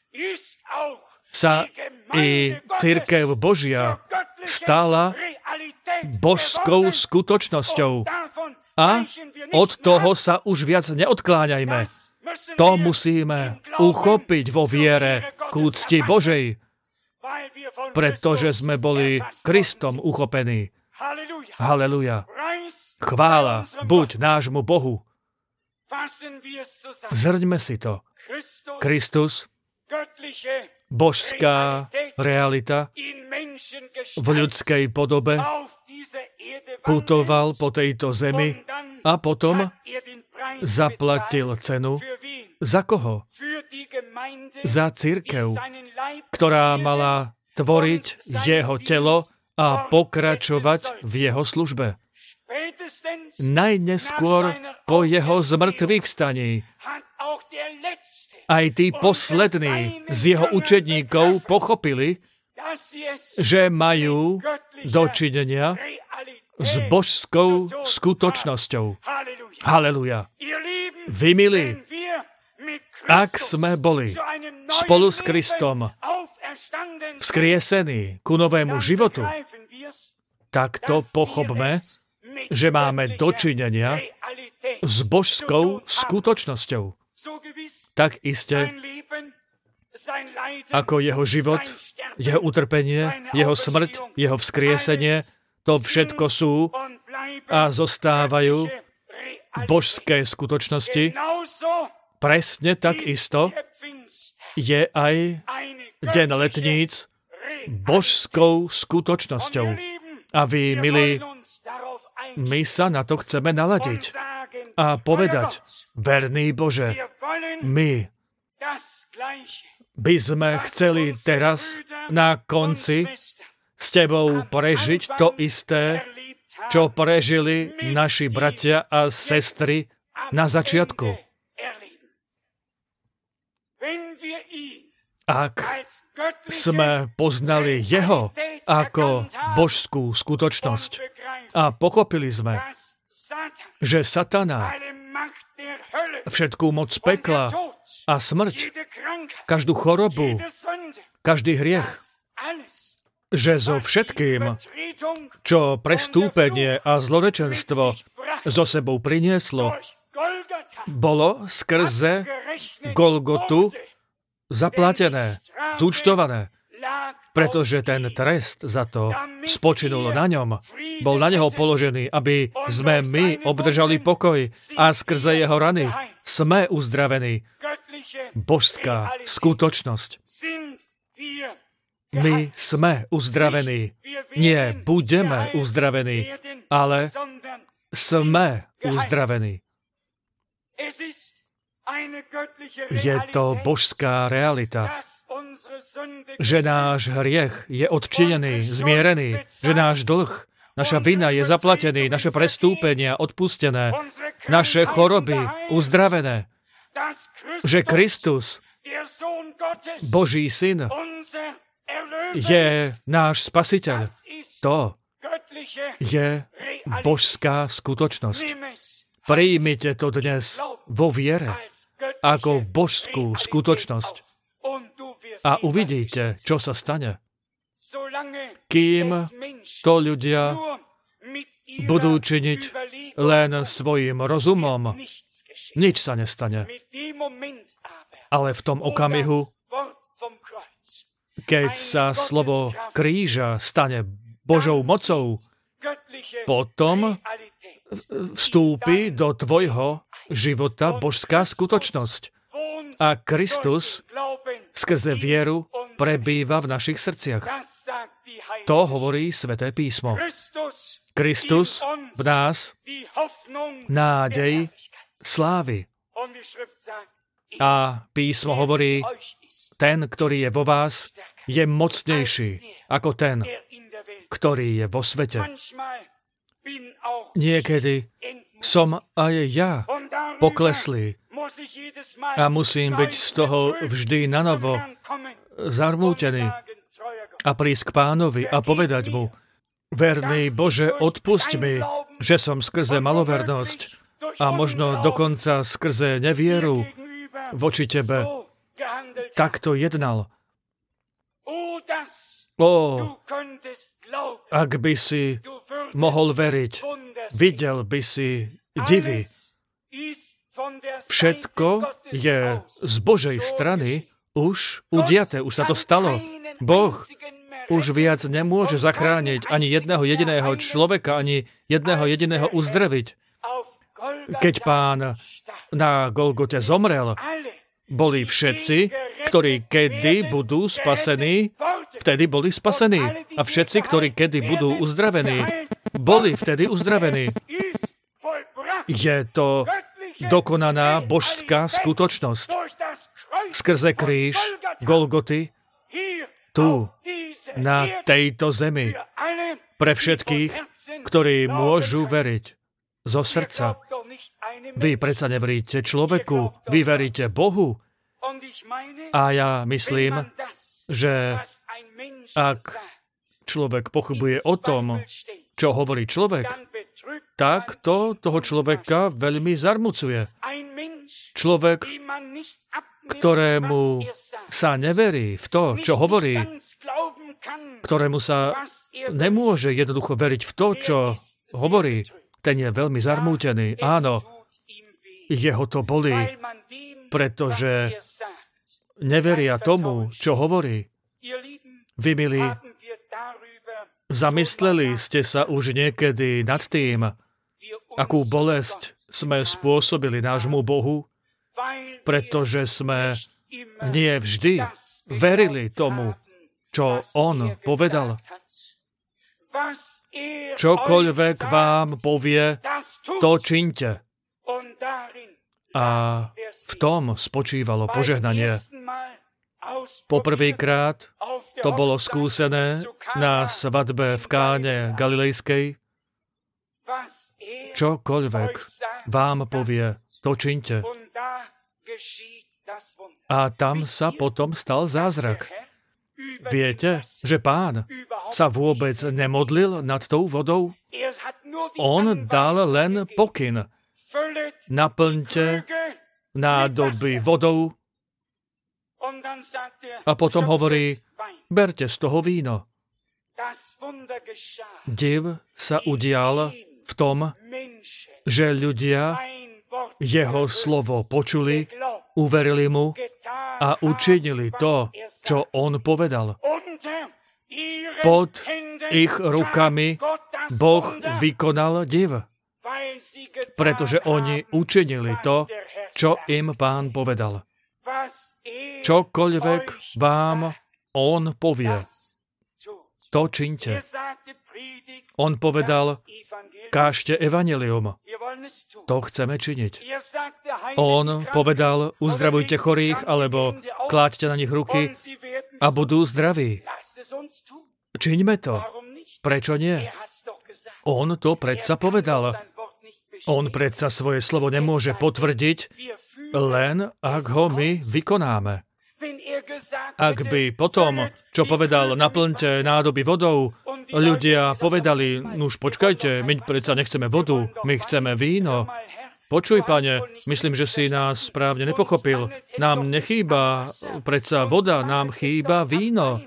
sa i cirkev Božia stala božskou skutočnosťou. A od toho sa už viac neodkláňajme. To musíme uchopiť vo viere k úcti Božej, pretože sme boli Kristom uchopení. Halleluja. Chvála buď nášmu Bohu. Zhrňme si to. Kristus, božská realita v ľudskej podobe, putoval po tejto zemi a potom zaplatil cenu. Za koho? Za cirkev, ktorá mala tvoriť jeho telo a pokračovať v jeho službe. Najneskôr po jeho zmŕtvychvstaní aj tí poslední z jeho učedníkov pochopili, že majú dočinenia s božskou skutočnosťou. Halleluja. Vy, milí, ak sme boli spolu s Kristom vzkriesení ku novému životu, tak to pochopme, že máme dočinenia s božskou skutočnosťou. Tak iste, ako jeho život, jeho utrpenie, jeho smrť, jeho vzkriesenie, to všetko sú a zostávajú božské skutočnosti. Presne tak isto je aj deň letníc božskou skutočnosťou. A vy, milí, my sa na to chceme naladiť a povedať, verný Bože, my by sme chceli teraz na konci s Tebou prežiť to isté, čo prežili naši bratia a sestry na začiatku. Ak sme poznali Jeho ako božskú skutočnosť a pochopili sme, že Satana všetkú moc pekla a smrť, každú chorobu, každý hriech, že so všetkým, čo prestúpenie a zlorečenstvo zo sebou prinieslo, bolo skrze Golgotu zaplatené, zúčtované, pretože ten trest za to spočinul na ňom, bol na neho položený, aby sme my obdržali pokoj a skrze jeho rany sme uzdravení. Božská skutočnosť. My sme uzdravení. Nie budeme uzdravení, ale sme uzdravení. Je to božská realita, že náš hriech je odčinený, zmierený, že náš dlh, naša vina je zaplatený, naše prestúpenia odpustené, naše choroby uzdravené, že Kristus, Boží syn, je náš spasiteľ. To je božská skutočnosť. Prijmite to dnes vo viere ako božskú skutočnosť a uvidíte, čo sa stane. Kým to ľudia budú činiť len svojim rozumom, nič sa nestane. Ale v tom okamihu, keď sa slovo kríža stane Božou mocou, potom vstúpi do tvojho života božská skutočnosť. A Kristus skrze vieru prebýva v našich srdciach. To hovorí Sväté písmo. Kristus v nás nádej slávy. A písmo hovorí, ten, ktorý je vo vás, je mocnejší ako ten, ktorý je vo svete. Niekedy som aj ja pokleslý a musím byť z toho vždy nanovo zarmútený a prísť k Pánovi a povedať mu, verný Bože, odpusť mi, že som skrze malovernosť a možno dokonca skrze nevieru voči Tebe takto jednal. Ak by si mohol veriť, videl by si divy. Všetko je z Božej strany už udiaté, už sa to stalo. Boh už viac nemôže zachrániť ani jedného jediného človeka, ani jedného jediného uzdraviť. Keď Pán na Golgote zomrel, boli všetci, ktorí kedy budú spasení, vtedy boli spasení. A všetci, ktorí kedy budú uzdravení, boli vtedy uzdravení. Je to dokonaná božská skutočnosť. Skrze kríž Golgoty, tu, na tejto zemi, pre všetkých, ktorí môžu veriť zo srdca. Vy predsa neveríte človeku, vy veríte Bohu. A ja myslím, že ak človek pochybuje o tom, čo hovorí človek, tak to toho človeka veľmi zarmucuje. Človek, ktorému sa neverí v to, čo hovorí, ktorému sa nemôže jednoducho veriť v to, čo hovorí, ten je veľmi zarmútený. Áno, jeho to bolí, pretože neveria tomu, čo hovorí. Vy, milí, zamysleli ste sa už niekedy nad tým, akú bolesť sme spôsobili nášmu Bohu, pretože sme nie vždy verili tomu, čo On povedal. Čokoľvek vám povie, to čiňte. A v tom spočívalo požehnanie. Poprvýkrát to bolo skúsené na svadbe v Káne Galilejskej. Čokoľvek vám povie, to čiňte. A tam sa potom stal zázrak. Viete, že Pán sa vôbec nemodlil nad tou vodou? On dal len pokyn. Naplňte nádoby vodou a potom hovorí, berte z toho víno. Div sa udial v tom, že ľudia jeho slovo počuli, uverili mu a učinili to, čo on povedal. Pod ich rukami Boh vykonal div, pretože oni učinili to, čo im Pán povedal. Čokoľvek vám on povie, to čiňte. On povedal, kážte evanjelium. To chceme činiť. On povedal, uzdravujte chorých, alebo kláďte na nich ruky a budú zdraví. Čiňme to. Prečo nie? On to predsa povedal. On predsa svoje slovo nemôže potvrdiť, len ak ho my vykonáme. Ak by potom, čo povedal, naplňte nádoby vodou, ľudia povedali, nuž počkajte, my predsa nechceme vodu, my chceme víno. Počuj, Pane, myslím, že si nás správne nepochopil. Nám nechýba predsa voda, nám chýba víno.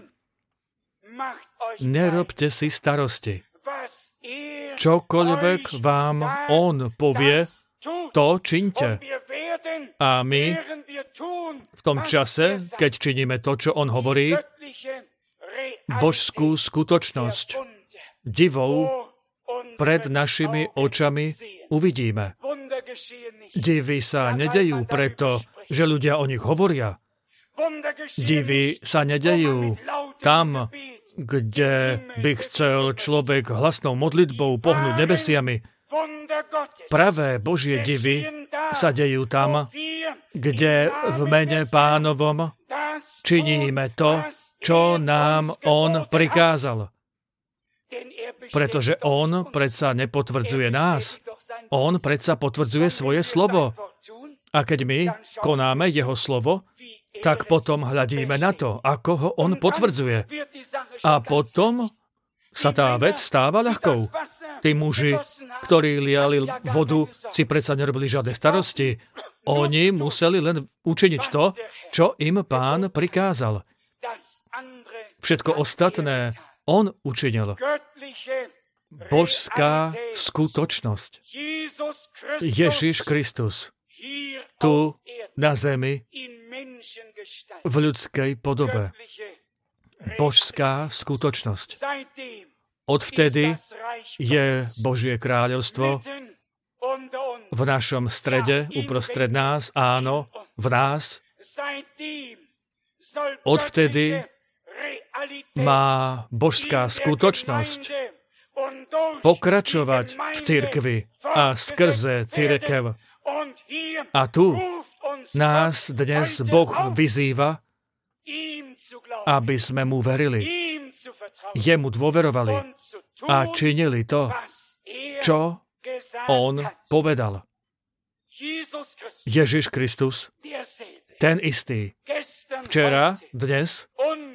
Nerobte si starosti. Čokoľvek vám on povie, to čiňte. A my v tom čase, keď činíme to, čo on hovorí, božskú skutočnosť divou pred našimi očami uvidíme. Divy sa nedejú preto, že ľudia o nich hovoria. Divy sa nedejú tam, kde by chcel človek hlasnou modlitbou pohnúť nebesiami. Pravé Božie divy sa dejú tam, kde v mene Pánovom činíme to, čo nám on prikázal. Pretože on predsa nepotvrdzuje nás. On predsa potvrdzuje svoje slovo. A keď my konáme jeho slovo, tak potom hľadíme na to, ako ho on potvrdzuje. A potom sa tá vec stáva ľahkou. Tí muži, ktorí liali vodu, si predsa nerobili žiadne starosti. Oni museli len učiniť to, čo im Pán prikázal. Všetko ostatné on učinil. Božská skutočnosť. Ježiš Kristus tu na zemi v ľudskej podobe. Božská skutočnosť. Odvtedy je Božie kráľovstvo v našom strede, uprostred nás, áno, v nás. Odvtedy má božská skutočnosť pokračovať v cirkvi a skrze cirkev. A tu nás dnes Boh vyzýva, aby sme mu verili, jemu dôverovali a činili to, čo on povedal. Ježiš Kristus, ten istý, včera, dnes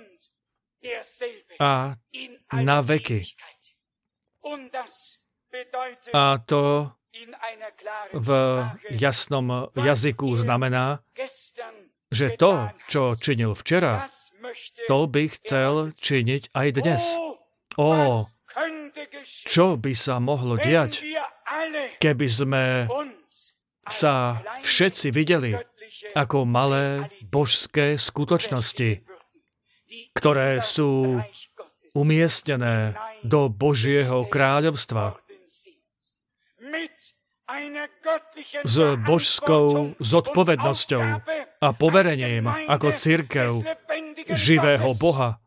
a na veky. A to v jasnom jazyku znamená, že to, čo činil včera, to by chcel činiť aj dnes. Čo by sa mohlo diať, keby sme sa všetci videli ako malé božské skutočnosti, ktoré sú umiestnené do Božieho kráľovstva s božskou zodpovednosťou a poverením ako cirkev živého Boha.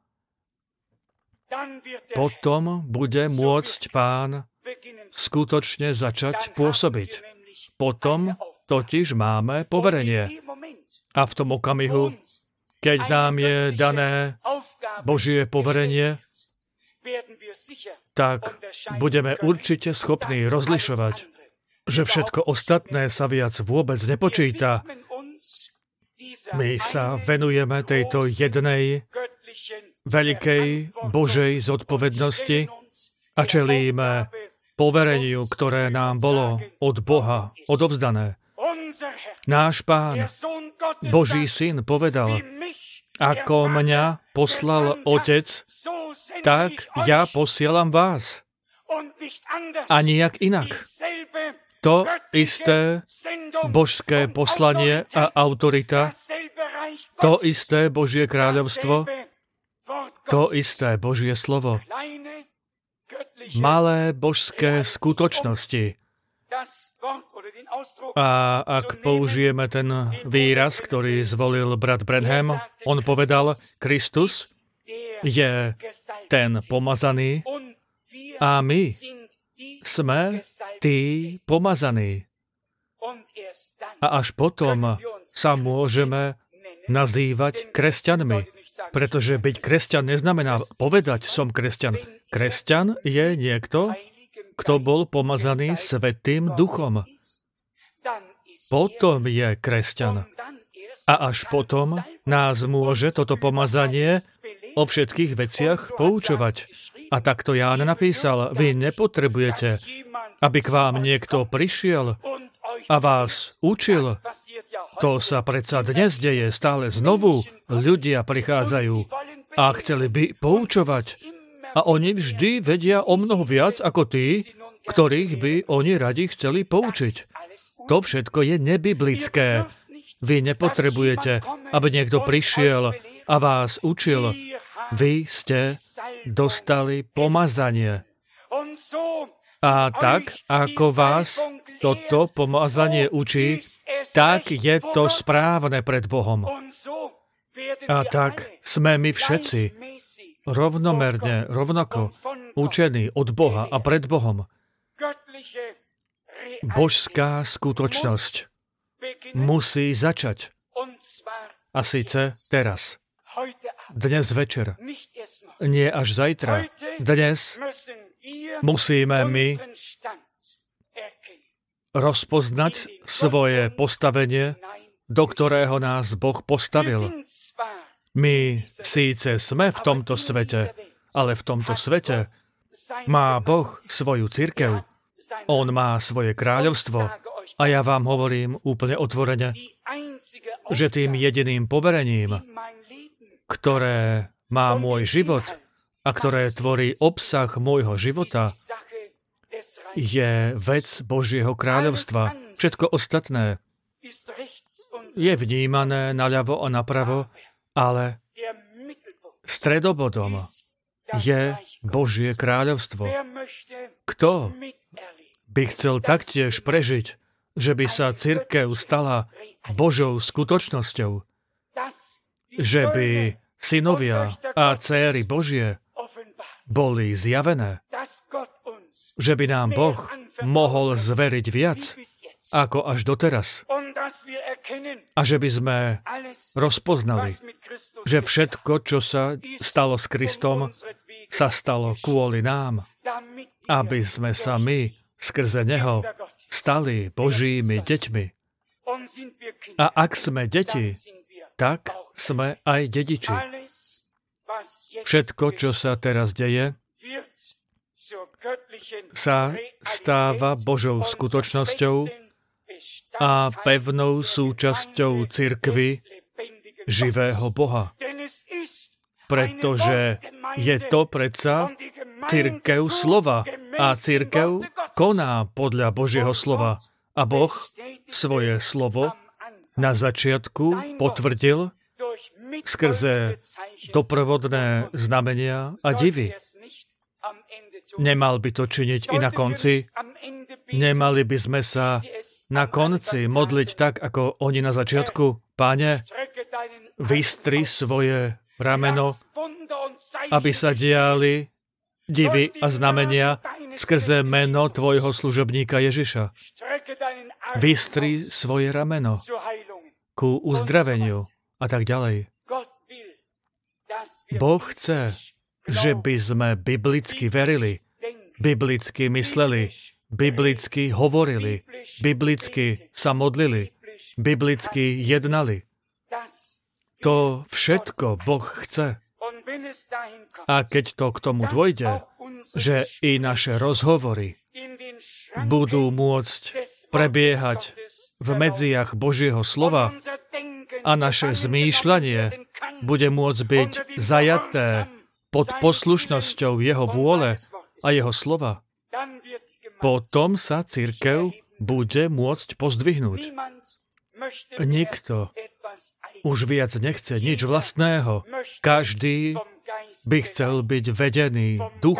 Potom bude môcť Pán skutočne začať pôsobiť. Potom totiž máme poverenie. A v tom okamihu, keď nám je dané Božie poverenie, tak budeme určite schopní rozlišovať, že všetko ostatné sa viac vôbec nepočíta. My sa venujeme tejto jednej veľkej Božej zodpovednosti a čelíme povereniu, ktoré nám bolo od Boha odovzdané. Náš Pán, Boží Syn, povedal, ako mňa poslal Otec, tak ja posielam vás. A nijak inak. To isté božské poslanie a autorita, to isté Božie kráľovstvo, to isté Božie slovo, malé božské skutočnosti. A ak použijeme ten výraz, ktorý zvolil brat Branham, on povedal, Kristus je ten pomazaný a my sme tí pomazaní. A až potom sa môžeme nazývať kresťanmi, pretože byť kresťan neznamená povedať, som kresťan. Kresťan je niekto, kto bol pomazaný Svätým Duchom. Potom je kresťan. A až potom nás môže toto pomazanie o všetkých veciach poučovať. A takto Ján napísal, vy nepotrebujete, aby k vám niekto prišiel a vás učil. To sa predsa dnes deje stále znovu. Ľudia prichádzajú a chceli by poučovať. A oni vždy vedia o mnoho viac ako tí, ktorých by oni radi chceli poučiť. To všetko je nebiblické. Vy nepotrebujete, aby niekto prišiel a vás učil. Vy ste dostali pomazanie. A tak, ako vás toto pomazanie učí, tak je to správne pred Bohom. A tak sme my všetci rovnomerne, rovnako učení od Boha a pred Bohom. Božská skutočnosť musí začať. A síce teraz. Dnes večer. Nie až zajtra. Dnes musíme my rozpoznať svoje postavenie, do ktorého nás Boh postavil. My síce sme v tomto svete, ale v tomto svete má Boh svoju cirkev. On má svoje kráľovstvo. A ja vám hovorím úplne otvorene, že tým jediným poverením, ktoré má môj život a ktoré tvorí obsah môjho života, je vec Božieho kráľovstva. Všetko ostatné je vnímané naľavo a napravo, ale stredobodom je Božie kráľovstvo. Kto by chcel taktiež prežiť, že by sa cirkev stala Božou skutočnosťou, že by synovia a dcéry Božie boli zjavené, že by nám Boh mohol zveriť viac ako až doteraz. A že by sme rozpoznali, že všetko, čo sa stalo s Kristom, sa stalo kvôli nám, aby sme sa my skrze Neho stali Božími deťmi. A ak sme deti, tak sme aj dediči. Všetko, čo sa teraz deje, sa stáva Božou skutočnosťou a pevnou súčasťou cirkvi živého Boha. Pretože je to predsa cirkev slova a cirkev koná podľa Božieho slova. A Boh svoje slovo na začiatku potvrdil skrze doprovodné znamenia a divy. Nemal by to činiť i na konci. Nemali by sme sa na konci modliť tak, ako oni na začiatku. Páne, vystri svoje rameno, aby sa diali divy a znamenia skrze meno tvojho služobníka Ježiša. Vystri svoje rameno ku uzdraveniu a tak ďalej. Boh chce, že by sme biblicky verili, biblicky mysleli, biblicky hovorili, biblicky sa modlili, biblicky jednali. To všetko Boh chce. A keď to k tomu dôjde, že i naše rozhovory budú môcť prebiehať v medziach Božieho slova a naše zmýšľanie bude môcť byť zajaté pod poslušnosťou jeho vôle a jeho slova, potom sa cirkev bude môcť pozdvihnúť. Nikto už viac nechce nič vlastného. Každý by chcel byť vedený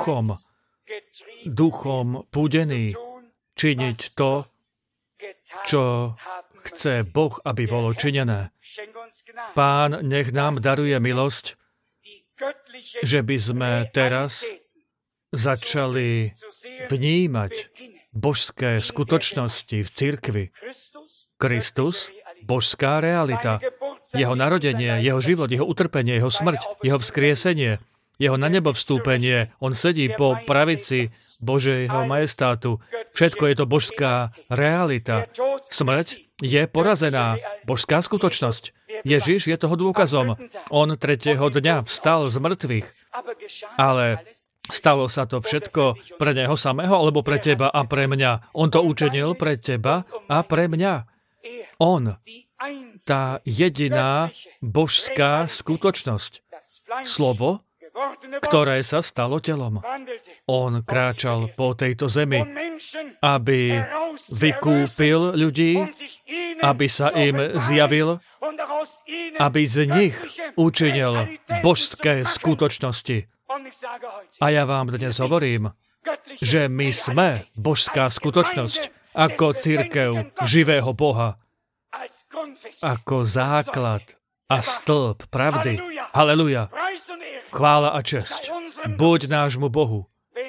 duchom púdený, činiť to, čo chce Boh, aby bolo činené. Pán nech nám daruje milosť, že by sme teraz začali vnímať božské skutočnosti v cirkvi. Kristus, božská realita, jeho narodenie, jeho život, jeho utrpenie, jeho smrť, jeho vzkriesenie, jeho na nebo vstúpenie. On sedí po pravici Božieho majestátu. Všetko je to božská realita. Smrť je porazená. Božská skutočnosť. Ježiš je toho dôkazom. On 3. dňa vstal z mŕtvych. Ale stalo sa to všetko pre neho samého, alebo pre teba a pre mňa? On to učinil pre teba a pre mňa. On, tá jediná božská skutočnosť. Slovo, ktoré sa stalo telom. On kráčal po tejto zemi, aby vykúpil ľudí, aby sa im zjavil, aby z nich učinil božské skutočnosti. A ja vám dnes hovorím, že my sme božská skutočnosť ako cirkev živého Boha, ako základ a stĺp pravdy. Haleluja. Chvála a česť. Buď nášmu Bohu.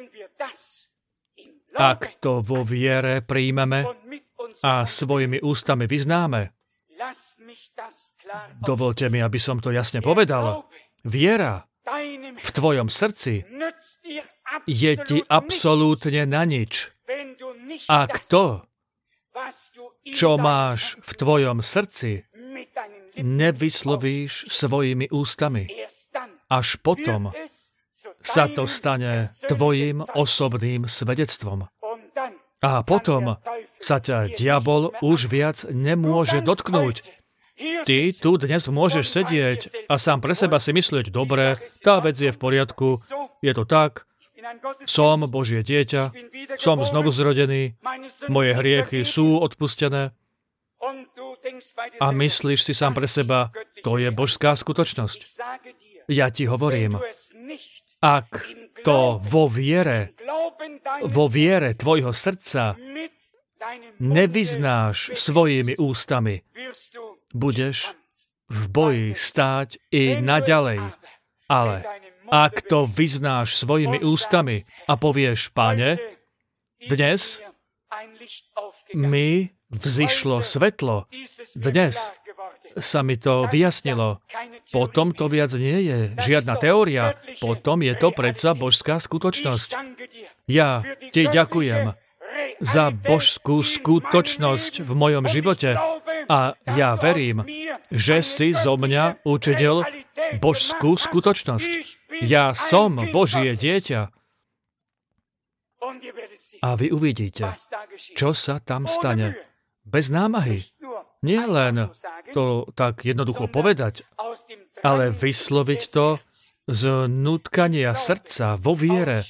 Ak to vo viere príjmeme a svojimi ústami vyznáme, dovolte mi, aby som to jasne povedal. Viera v tvojom srdci je ti absolútne na nič. Ak to, čo máš v tvojom srdci, nevyslovíš svojimi ústami, až potom sa to stane tvojim osobným svedectvom. A potom sa ťa diabol už viac nemôže dotknúť. Ty tu dnes môžeš sedieť a sám pre seba si myslieť, dobre, tá vec je v poriadku, je to tak, som Božie dieťa, som znovu zrodený, moje hriechy sú odpustené. A myslíš si sám pre seba, to je božská skutočnosť. Ja ti hovorím, ak to vo viere tvojho srdca nevyznáš svojimi ústami, budeš v boji stáť i naďalej. Ale ak to vyznáš svojimi ústami a povieš, Páne, dnes mi vzišlo svetlo, dnes sa mi to vyjasnilo. Potom to viac nie je žiadna teória, potom je to predsa božská skutočnosť. Ja ti ďakujem za božskú skutočnosť v mojom živote a ja verím, že si zo mňa učinil božskú skutočnosť. Ja som Božie dieťa. A vy uvidíte, čo sa tam stane. Bez námahy. Nie len to tak jednoducho povedať, ale vysloviť to z nutkania srdca vo viere.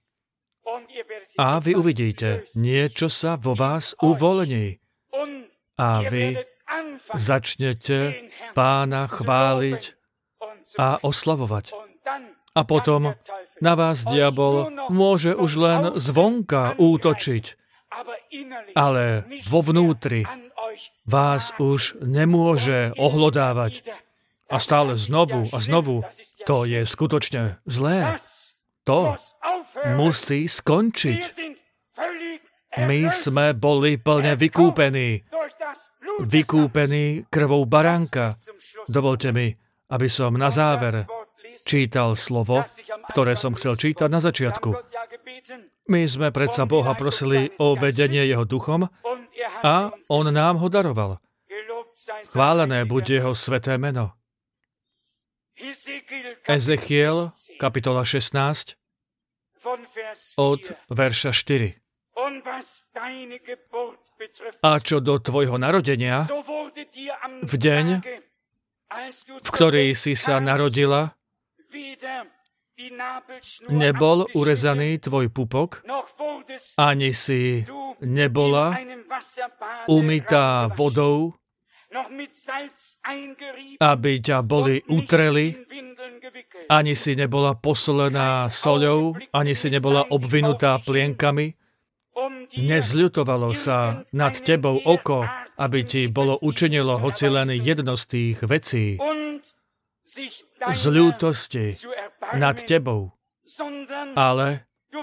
A vy uvidíte, niečo sa vo vás uvoľní. A vy začnete Pána chváliť a oslavovať. A potom na vás diabol môže už len zvonka útočiť, ale vo vnútri vás už nemôže ohlodávať. A stále znovu a znovu, to je skutočne zlé. To musí skončiť. My sme boli plne vykúpení. Vykúpení krvou baránka. Dovolte mi, aby som na záver čítal slovo, ktoré som chcel čítať na začiatku. My sme predsa Boha prosili o vedenie jeho duchom a on nám ho daroval. Chválené buď jeho sväté meno. Ezechiel, kapitola 16, od verša 4. A čo do tvojho narodenia, v deň, v ktorý si sa narodila, nebol urezaný tvoj pupok, ani si nebola umytá vodou, aby ťa boli utreli, ani si nebola posolená soľou, ani si nebola obvinutá plienkami. Nezľutovalo sa nad tebou oko, aby ti bolo učinilo hoci len jedno z tých vecí z ľútosti nad tebou, ale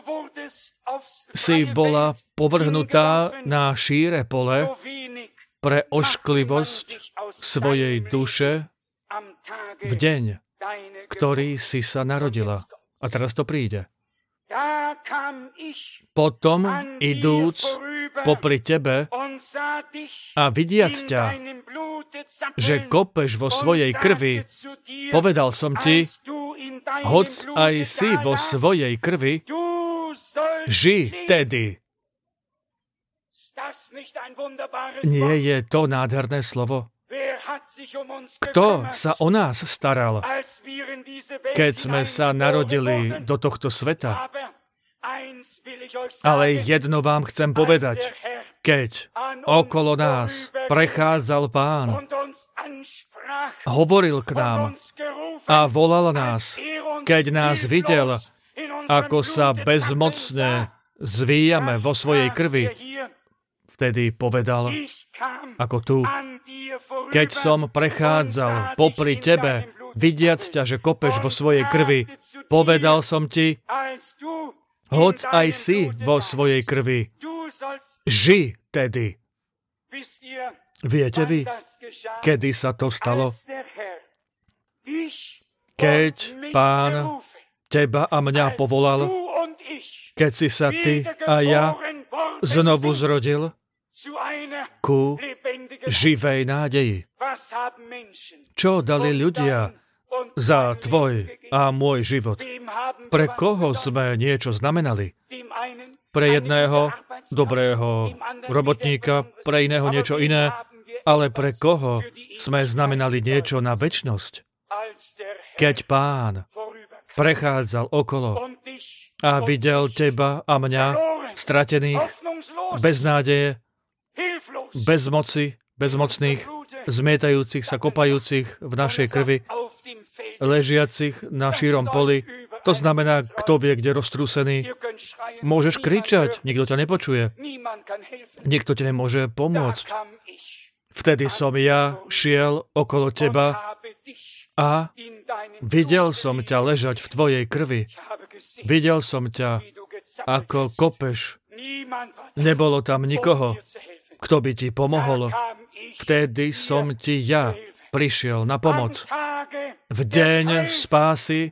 si bola povrhnutá na šíre pole pre ošklivosť svojej duše v deň, ktorý si sa narodila. A teraz to príde. Potom, idúc popri tebe a vidiac ťa, že kopeš vo svojej krvi, povedal som ti, hoc aj si vo svojej krvi, ži tedy. Nie je to nádherné slovo? Kto sa o nás staral, keď sme sa narodili do tohto sveta? Ale jedno vám chcem povedať. Keď okolo nás prechádzal Pán, hovoril k nám a volal nás, keď nás videl, ako sa bezmocne zvíjame vo svojej krvi, vtedy povedal, ako tu, keď som prechádzal popri tebe, vidiac ťa, že kopeš vo svojej krvi, povedal som ti, hoc aj si vo svojej krvi, ži tedy. Viete vy, kedy sa to stalo? Keď Pán teba a mňa povolal, keď si sa ty a ja znovu zrodil ku živej nádeji. Čo dali ľudia za tvoj a môj život? Pre koho sme niečo znamenali? Pre jedného dobrého robotníka, pre iného niečo iné, ale pre koho sme znamenali niečo na večnosť? Keď Pán prechádzal okolo a videl teba a mňa, stratených, bez nádeje, bez moci, bezmocných, zmietajúcich sa, kopajúcich v našej krvi, ležiacich na šírom poli. To znamená, kto vie, kde roztrúsený. Môžeš kričať, nikto ťa nepočuje. Nikto ti nemôže pomôcť. Vtedy som ja šiel okolo teba a videl som ťa ležať v tvojej krvi. Videl som ťa, ako kopeš. Nebolo tam nikoho, kto by ti pomohol. Vtedy som ti ja prišiel na pomoc. V deň spásy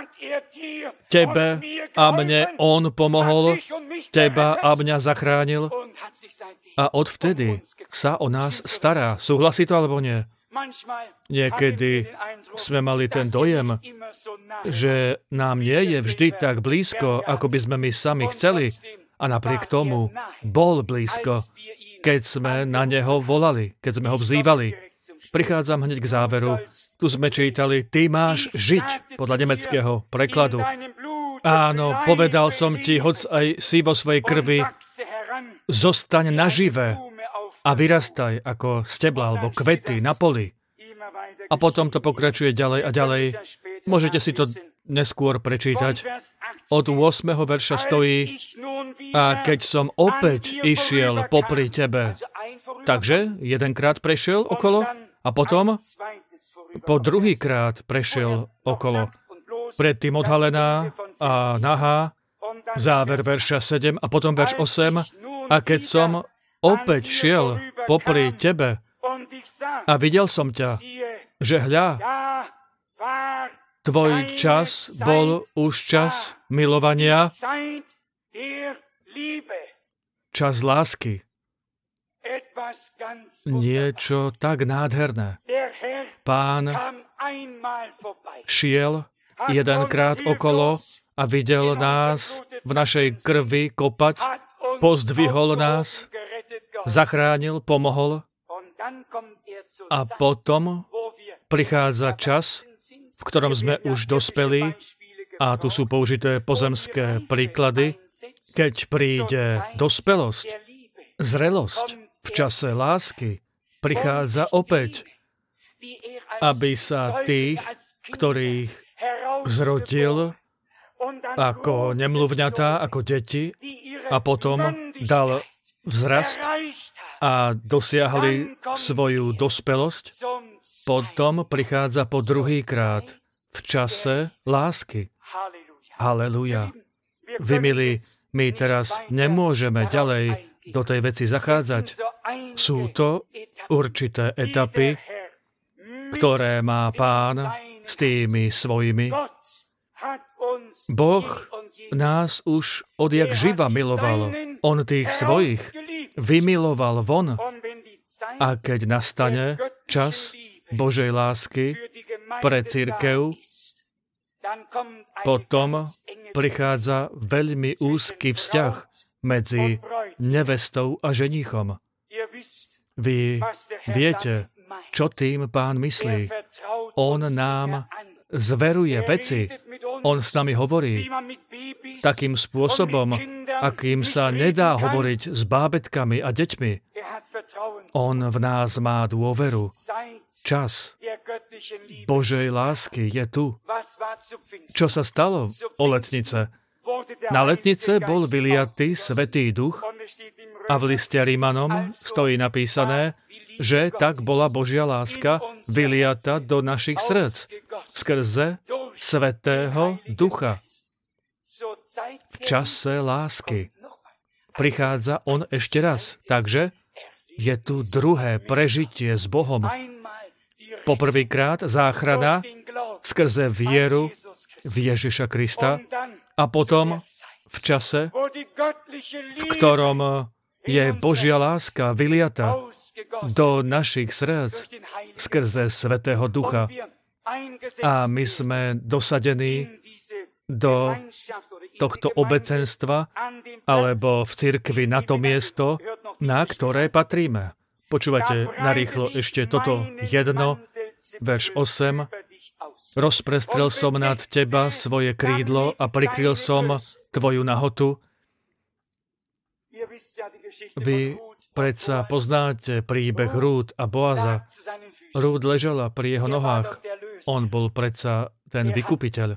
tebe a mne on pomohol, teba a mňa zachránil a odvtedy sa o nás stará. Súhlasí to alebo nie? Niekedy sme mali ten dojem, že nám nie je vždy tak blízko, ako by sme my sami chceli, a napriek tomu bol blízko, keď sme na neho volali, keď sme ho vzývali. Prichádzam hneď k záveru. Tu sme čítali, ty máš žiť, podľa nemeckého prekladu. Áno, povedal som ti, hoc aj si vo svojej krvi, zostaň nažive a vyrastaj ako stebla alebo kvety na poli. A potom to pokračuje ďalej a ďalej. Môžete si to neskôr prečítať. Od 8. verša stojí, a keď som opäť išiel popri tebe. Takže jedenkrát prešiel okolo a potom po druhýkrát prešiel okolo. Predtým odhalená a nahá, záver verša 7 a potom verš 8. A keď som opäť šiel popri tebe a videl som ťa, že hľa, tvoj čas bol už čas milovania, čas lásky. Niečo tak nádherné. Pán šiel jedenkrát okolo a videl nás v našej krvi kopať, pozdvihol nás, zachránil, pomohol a potom prichádza čas, v ktorom sme už dospeli A tu sú použité pozemské príklady, keď príde dospelosť, zrelosť v čase lásky, prichádza opäť, aby sa tých, ktorých zrodil ako nemluvňatá, ako deti, a potom dal vzrast a dosiahli svoju dospelosť, potom prichádza po druhýkrát v čase lásky. Halelúja. Vy, milí, my teraz nemôžeme ďalej do tej veci zachádzať. Sú to určité etapy, ktoré má Pán s tými svojimi. Boh nás už odjak živa miloval. On tých svojich vymiloval von. A keď nastane čas Božej lásky pre cirkev, potom prichádza veľmi úzky vzťah medzi nevestou a ženíchom. Vy viete, čo tým Pán myslí. On nám zveruje veci. On s nami hovorí takým spôsobom, akým sa nedá hovoriť s bábetkami a deťmi. On v nás má dôveru. Čas Božej lásky je tu. Čo sa stalo o letnice? Na letnice bol vyliatý Svätý Duch a v liste Rímanom stojí napísané, že tak bola Božia láska vyliata do našich srdc skrze Svätého Ducha. V čase lásky prichádza on ešte raz. Takže je tu druhé prežitie s Bohom. Poprvýkrát záchrana skrze vieru v Ježiša Krista a potom v čase, v ktorom je Božia láska vyliata do našich srdc skrze Svätého Ducha. A my sme dosadení do tohto obecenstva alebo v cirkvi na to miesto, na ktoré patríme. Počúvajte narýchlo ešte toto 1, verš 8. Rozprestrel som nad teba svoje krídlo a prikryl som tvoju nahotu. Vy predsa poznáte príbeh Rút a Boaza. Rút ležala pri jeho nohách. On bol predsa ten vykupiteľ.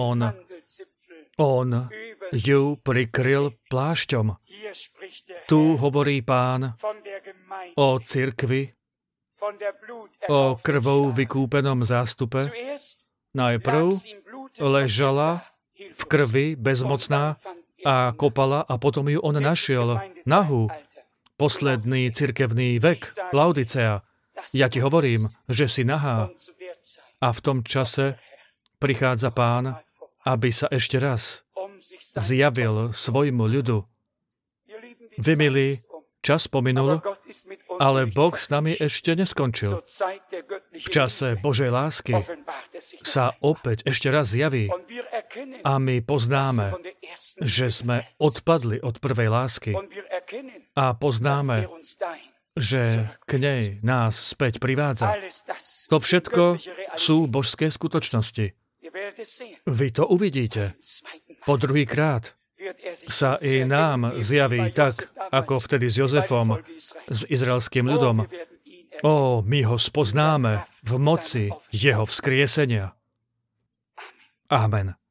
On ju prikryl plášťom. Tu hovorí Pán o cirkvi, o krvou vykúpenom zástupe. Najprv ležala v krvi bezmocná a kopala a potom ju on našiel nahú. Posledný cirkevný vek, Laodicea. Ja ti hovorím, že si nahá. A v tom čase prichádza Pán, aby sa ešte raz zjavil svojmu ľudu. Vy, milí, čas pominul, ale Boh s nami ešte neskončil. V čase Božej lásky sa opäť ešte raz zjaví a my poznáme, že sme odpadli od prvej lásky a poznáme, že k nej nás späť privádza. To všetko sú božské skutočnosti. Vy to uvidíte. Po druhýkrát sa i nám zjaví tak, ako vtedy s Jozefom, s izraelským ľudom. My ho spoznáme v moci jeho vzkriesenia. Amen.